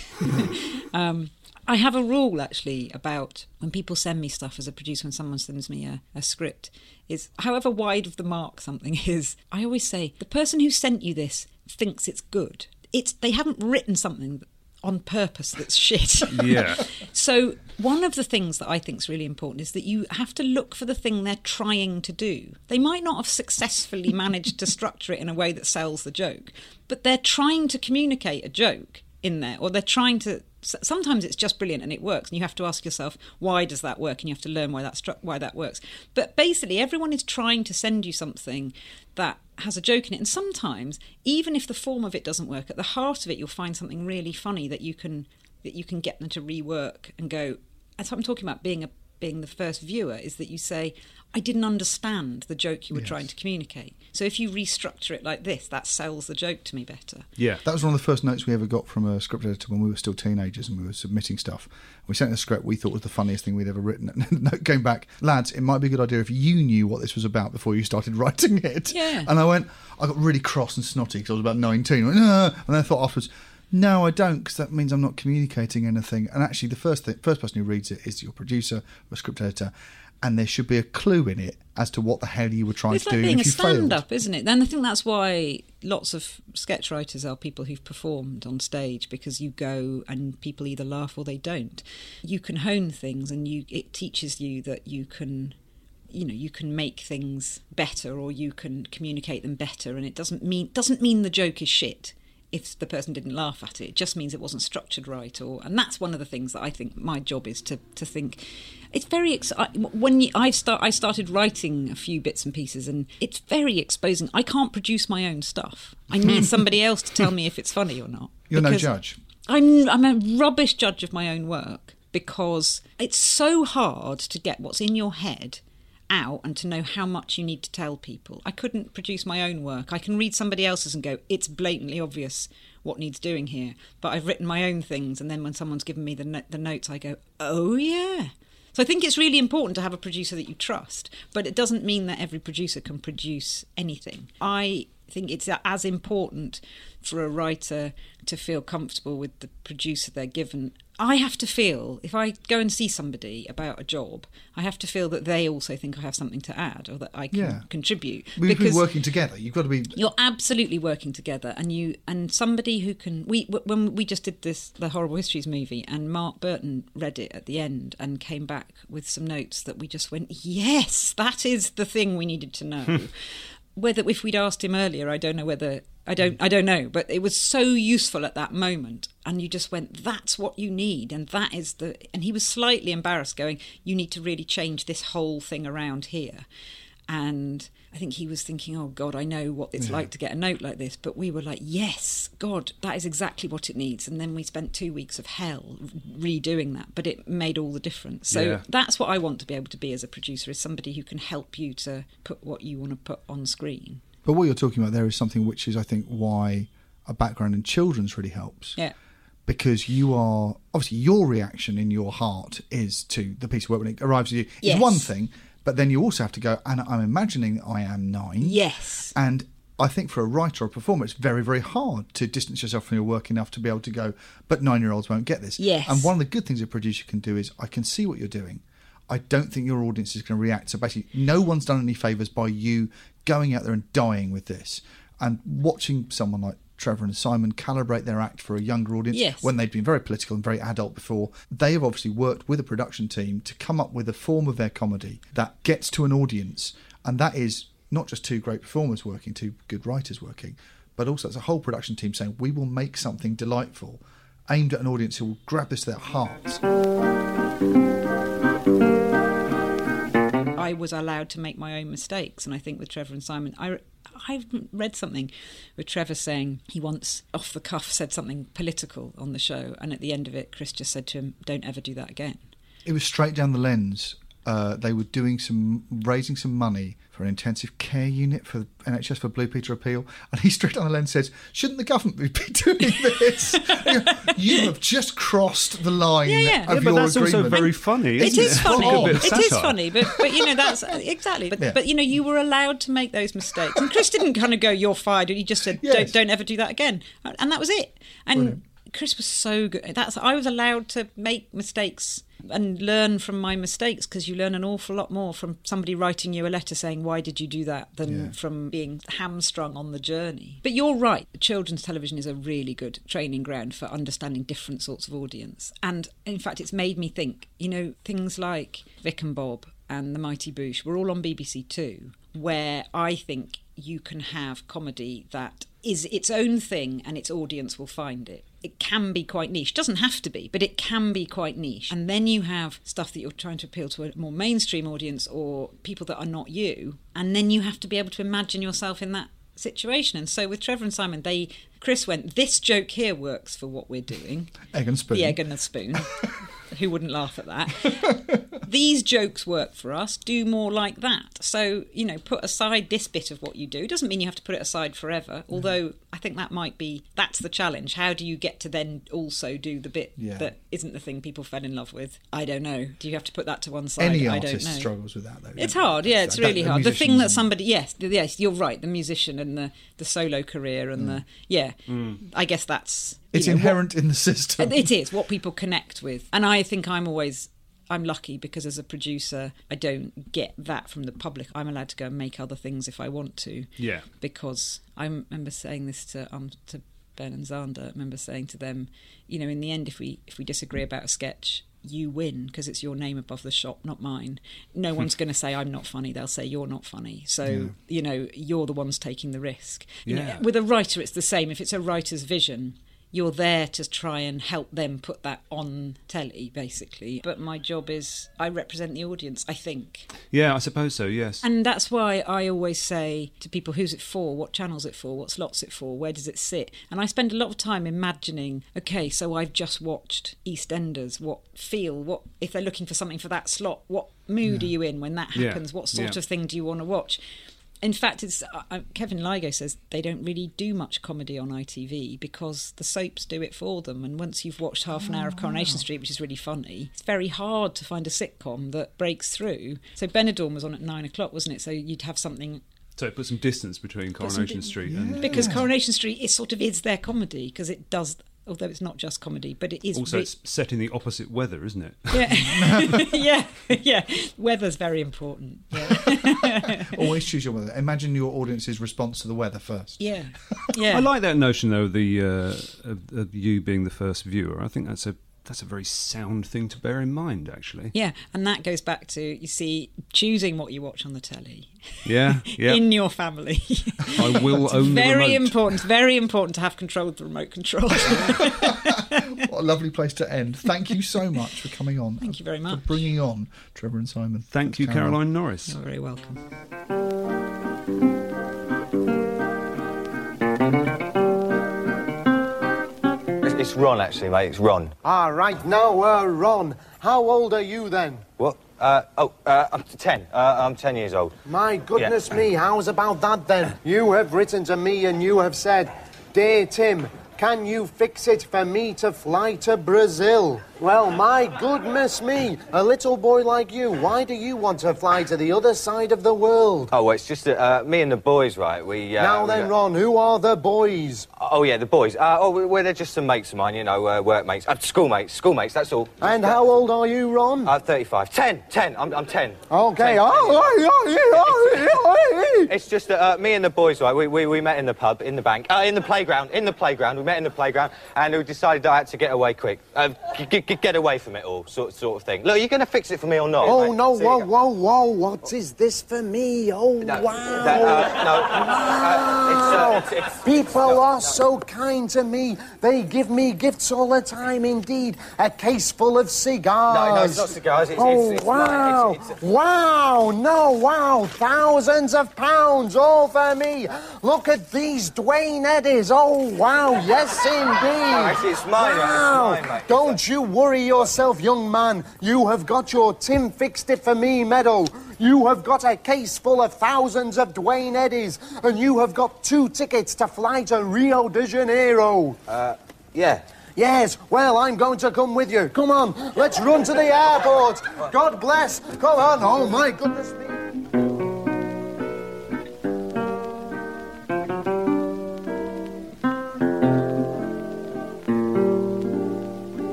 um, I have a rule, actually, about when people send me stuff as a producer, when someone sends me a, a script, is however wide of the mark something is, I always say, the person who sent you this thinks it's good. It's they haven't written something on purpose that's shit. Yeah. So one of the things that I think is really important is that you have to look for the thing they're trying to do. They might not have successfully managed to structure it in a way that sells the joke, but they're trying to communicate a joke in there, or they're trying to. Sometimes it's just brilliant and it works, and you have to ask yourself, why does that work? And you have to learn why that stru- why that works. But basically, everyone is trying to send you something that has a joke in it. And sometimes, even if the form of it doesn't work, at the heart of it, you'll find something really funny that you can that you can get them to rework and go. That's what I'm talking about. Being a being the first viewer is that you say, I didn't understand the joke you were Yes. trying to communicate. So if you restructure it like this, that sells the joke to me better. Yeah, that was one of the first notes we ever got from a script editor when we were still teenagers and we were submitting stuff. We sent a script we thought was the funniest thing we'd ever written. And the note came back, lads, it might be a good idea if you knew what this was about before you started writing it. Yeah. And I went, I got really cross and snotty because I was about nineteen. I went, "No." And then I thought afterwards, no, I don't, because that means I'm not communicating anything. And actually, the first thing, first person who reads it is your producer or script editor, and there should be a clue in it as to what the hell you were trying It's to like do. being and a if you failed. stand-up, isn't it? And I think that's why lots of sketch writers are people who've performed on stage, because you go and people either laugh or they don't. You can hone things, and you it teaches you that you can, you know, you can make things better, or you can communicate them better. And it doesn't mean doesn't mean the joke is shit if the person didn't laugh at it. It just means it wasn't structured right. Or and that's one of the things that I think my job is to to think. It's very ex- I- when you, I start. I started writing a few bits and pieces, and it's very exposing. I can't produce my own stuff. I need somebody else to tell me if it's funny or not. You're no because judge. I'm I'm a rubbish judge of my own work, because it's so hard to get what's in your head out and to know how much you need to tell people. I couldn't produce my own work. I can read somebody else's and go, it's blatantly obvious what needs doing here. But I've written my own things, and then when someone's given me the no- the notes, I go, oh yeah. So I think it's really important to have a producer that you trust, but it doesn't mean that every producer can produce anything. I think it's as important for a writer to feel comfortable with the producer they're given. I have to feel, if I go and see somebody about a job, I have to feel that they also think I have something to add, or that I can Yeah. contribute. We've been working together. You've got to be. You're absolutely working together, and you and somebody who can. We when we just did this, the Horrible Histories movie, and Mark Burton read it at the end and came back with some notes that we just went, yes, that is the thing we needed to know. Whether if we'd asked him earlier, I don't know whether I don't I don't know, but it was so useful at that moment, and you just went, that's what you need, and that is the. And he was slightly embarrassed, going, you need to really change this whole thing around here. And I think he was thinking, oh God, I know what it's Yeah. like to get a note like this. But we were like, yes, God, that is exactly what it needs. And then we spent two weeks of hell redoing that, but it made all the difference. So Yeah. that's what I want to be able to be as a producer, is somebody who can help you to put what you want to put on screen. But what you're talking about there is something which is, I think, why a background in children's really helps. Yeah. because you are, obviously your reaction in your heart is to the piece of work when it arrives to you. Yes. It's one thing, but then you also have to go, and I'm imagining I am nine. Yes. And I think for a writer or a performer, it's very, very hard to distance yourself from your work enough to be able to go, but nine-year-olds won't get this. Yes. And one of the good things a producer can do is, I can see what you're doing. I don't think your audience is going to react. So basically, no one's done any favours by you going out there and dying with this. And watching someone like Trevor and Simon calibrate their act for a younger audience, yes. when they'd been very political and very adult before, they have obviously worked with a production team to come up with a form of their comedy that gets to an audience. And that is not just two great performers working, two good writers working, but also it's a whole production team saying, we will make something delightful aimed at an audience who will grab this to their hearts. I was allowed to make my own mistakes, and I think with Trevor and Simon, I I read something with Trevor saying he once off the cuff said something political on the show, and at the end of it Chris just said to him, don't ever do that again. It was straight down the lens. Uh, they were doing some raising some money for an intensive care unit for N H S for Blue Peter Appeal, and he straight down the lens says, shouldn't the government be doing this? You have just crossed the line yeah, yeah. of yeah, your but that's agreement. also very funny, It isn't is it? funny. Like a bit of It is satire. funny, but but you know that's exactly. But Yeah. but you know you were allowed to make those mistakes, and Chris didn't kind of go, "You're fired." He just said, Yes. "Don't don't ever do that again," and that was it. And Brilliant. Chris was so good. That's I was allowed to make mistakes and learn from my mistakes, because you learn an awful lot more from somebody writing you a letter saying, why did you do that, than Yeah. from being hamstrung on the journey. But you're right, children's television is a really good training ground for understanding different sorts of audience. And in fact, it's made me think, you know, things like Vic and Bob and The Mighty Boosh were all on B B C Two, where I think you can have comedy that is its own thing and its audience will find it. It can be quite niche. Doesn't have to be, but it can be quite niche. And then you have stuff that you're trying to appeal to a more mainstream audience or people that are not you. And then you have to be able to imagine yourself in that situation. And so with Trevor and Simon, they Chris went, this joke here works for what we're doing. Egg and spoon. The egg and the spoon. Who wouldn't laugh at that? These jokes work for us. Do more like that. So, you know, put aside this bit of what you do. Doesn't mean you have to put it aside forever. Although I think that might be, that's the challenge. How do you get to then also do the bit Yeah. that isn't the thing people fell in love with? I don't know. Do you have to put that to one side? Any I don't artist know. struggles with that, though. It's don't hard, they? yeah, it's That- really the hard. The thing musicians that and- somebody, yes, th- yes, you're right, the musician and the, the solo career and the, yeah, I guess that's... you It's know, what- inherent in the system. it is what people connect with. And I think I'm always... I'm lucky because as a producer, I don't get that from the public. I'm allowed to go and make other things if I want to. Yeah. Because I remember saying this to um to Ben and Zander. I remember saying to them, you know, in the end, if we if we disagree about a sketch, you win because it's your name above the shop, not mine. No one's going to say I'm not funny. They'll say you're not funny. So, Yeah. you know, you're the ones taking the risk. You Yeah. know, with a writer, it's the same. If it's a writer's vision, you're there to try and help them put that on telly, basically. But my job is I represent the audience, I think. Yeah, I suppose so, yes. And that's why I always say to people, who's it for? What channel's it for? What slot's it for? Where does it sit? And I spend a lot of time imagining, okay, so I've just watched EastEnders. What feel? What if they're looking for something for that slot? What mood Yeah. are you in when that Yeah. happens? What sort Yeah. of thing do you want to watch? In fact, it's uh, Kevin Ligo says they don't really do much comedy on I T V because the soaps do it for them. And once you've watched half an hour of Coronation Street, which is really funny, it's very hard to find a sitcom that breaks through. So Benidorm was on at nine o'clock, wasn't it? So you'd have something... So put some distance between put some Coronation di- Street and... Because Coronation Street is sort of is their comedy, because it does... Although it's not just comedy, but it is... Also, re- it's set in the opposite weather, isn't it? Yeah, yeah, yeah. Weather's very important. Yeah. Always choose your weather. Imagine your audience's response to the weather first. Yeah, yeah. I like that notion, though, the uh, of, of you being the first viewer. I think that's a that's a very sound thing to bear in mind, actually. Yeah, and that goes back to, you see, choosing what you watch on the telly. Yeah, yeah. In your family. I will It's own the very remote. important, very important to have control of the remote control. What a lovely place to end. Thank you so much for coming on. Thank you very much. For bringing on Trevor and Simon. Thank you, Caroline Norris. You're very welcome. It's, it's Ron, actually, mate. It's Ron. Ah, right. Now, uh, Ron, how old are you then? What? Uh, oh, uh, I'm ten. Uh, I'm ten years old. My goodness Yeah. me, how's about that then? You have written to me and you have said, Dear Tim, can you fix it for me to fly to Brazil? Well, my goodness me, a little boy like you, why do you want to fly to the other side of the world? Oh, well, it's just that uh, me and the boys, right, we... Uh, now then, we, Ron, who are the boys? Oh, yeah, the boys. Uh, oh, well, they're just some mates of mine, you know, uh, workmates. Uh, schoolmates, schoolmates, that's all. And how old are you, Ron? Uh, thirty-five. ten, ten, I'm, I'm ten. OK, ten, oh, It's just that uh, me and the boys, right, we, we, we met in the pub, in the bank, uh, in the playground, in the playground, we met in the playground, and we decided I had to get away quick. Uh, g- g- get away from it all, sort, sort of thing. Look, are you going to fix it for me or not? Oh, mate? no, See whoa, whoa, whoa, what is this for me? Oh, No, wow. that, uh, no, Wow. uh, it's, uh, it's, it's... People are so kind to me. They give me gifts all the time, indeed. A case full of cigars. No, no, it's not cigars. It's, oh, it's, it's, wow. It's, it's, wow. No, wow. Thousands of pounds all for me. Look at these Dwayne Eddies. Oh, wow. Yes, indeed. No, actually, it's mine, wow. mate. It's mine, mate. Don't you worry yourself, young man. You have got your Tim Fixed It For Me medal. You have got a case full of thousands of Dwayne Eddies, and you have got two tickets to fly to Rio de Janeiro. Uh, yeah. Yes, well, I'm going to come with you. Come on, let's run to the airport. God bless. Come on. Oh, my goodness me.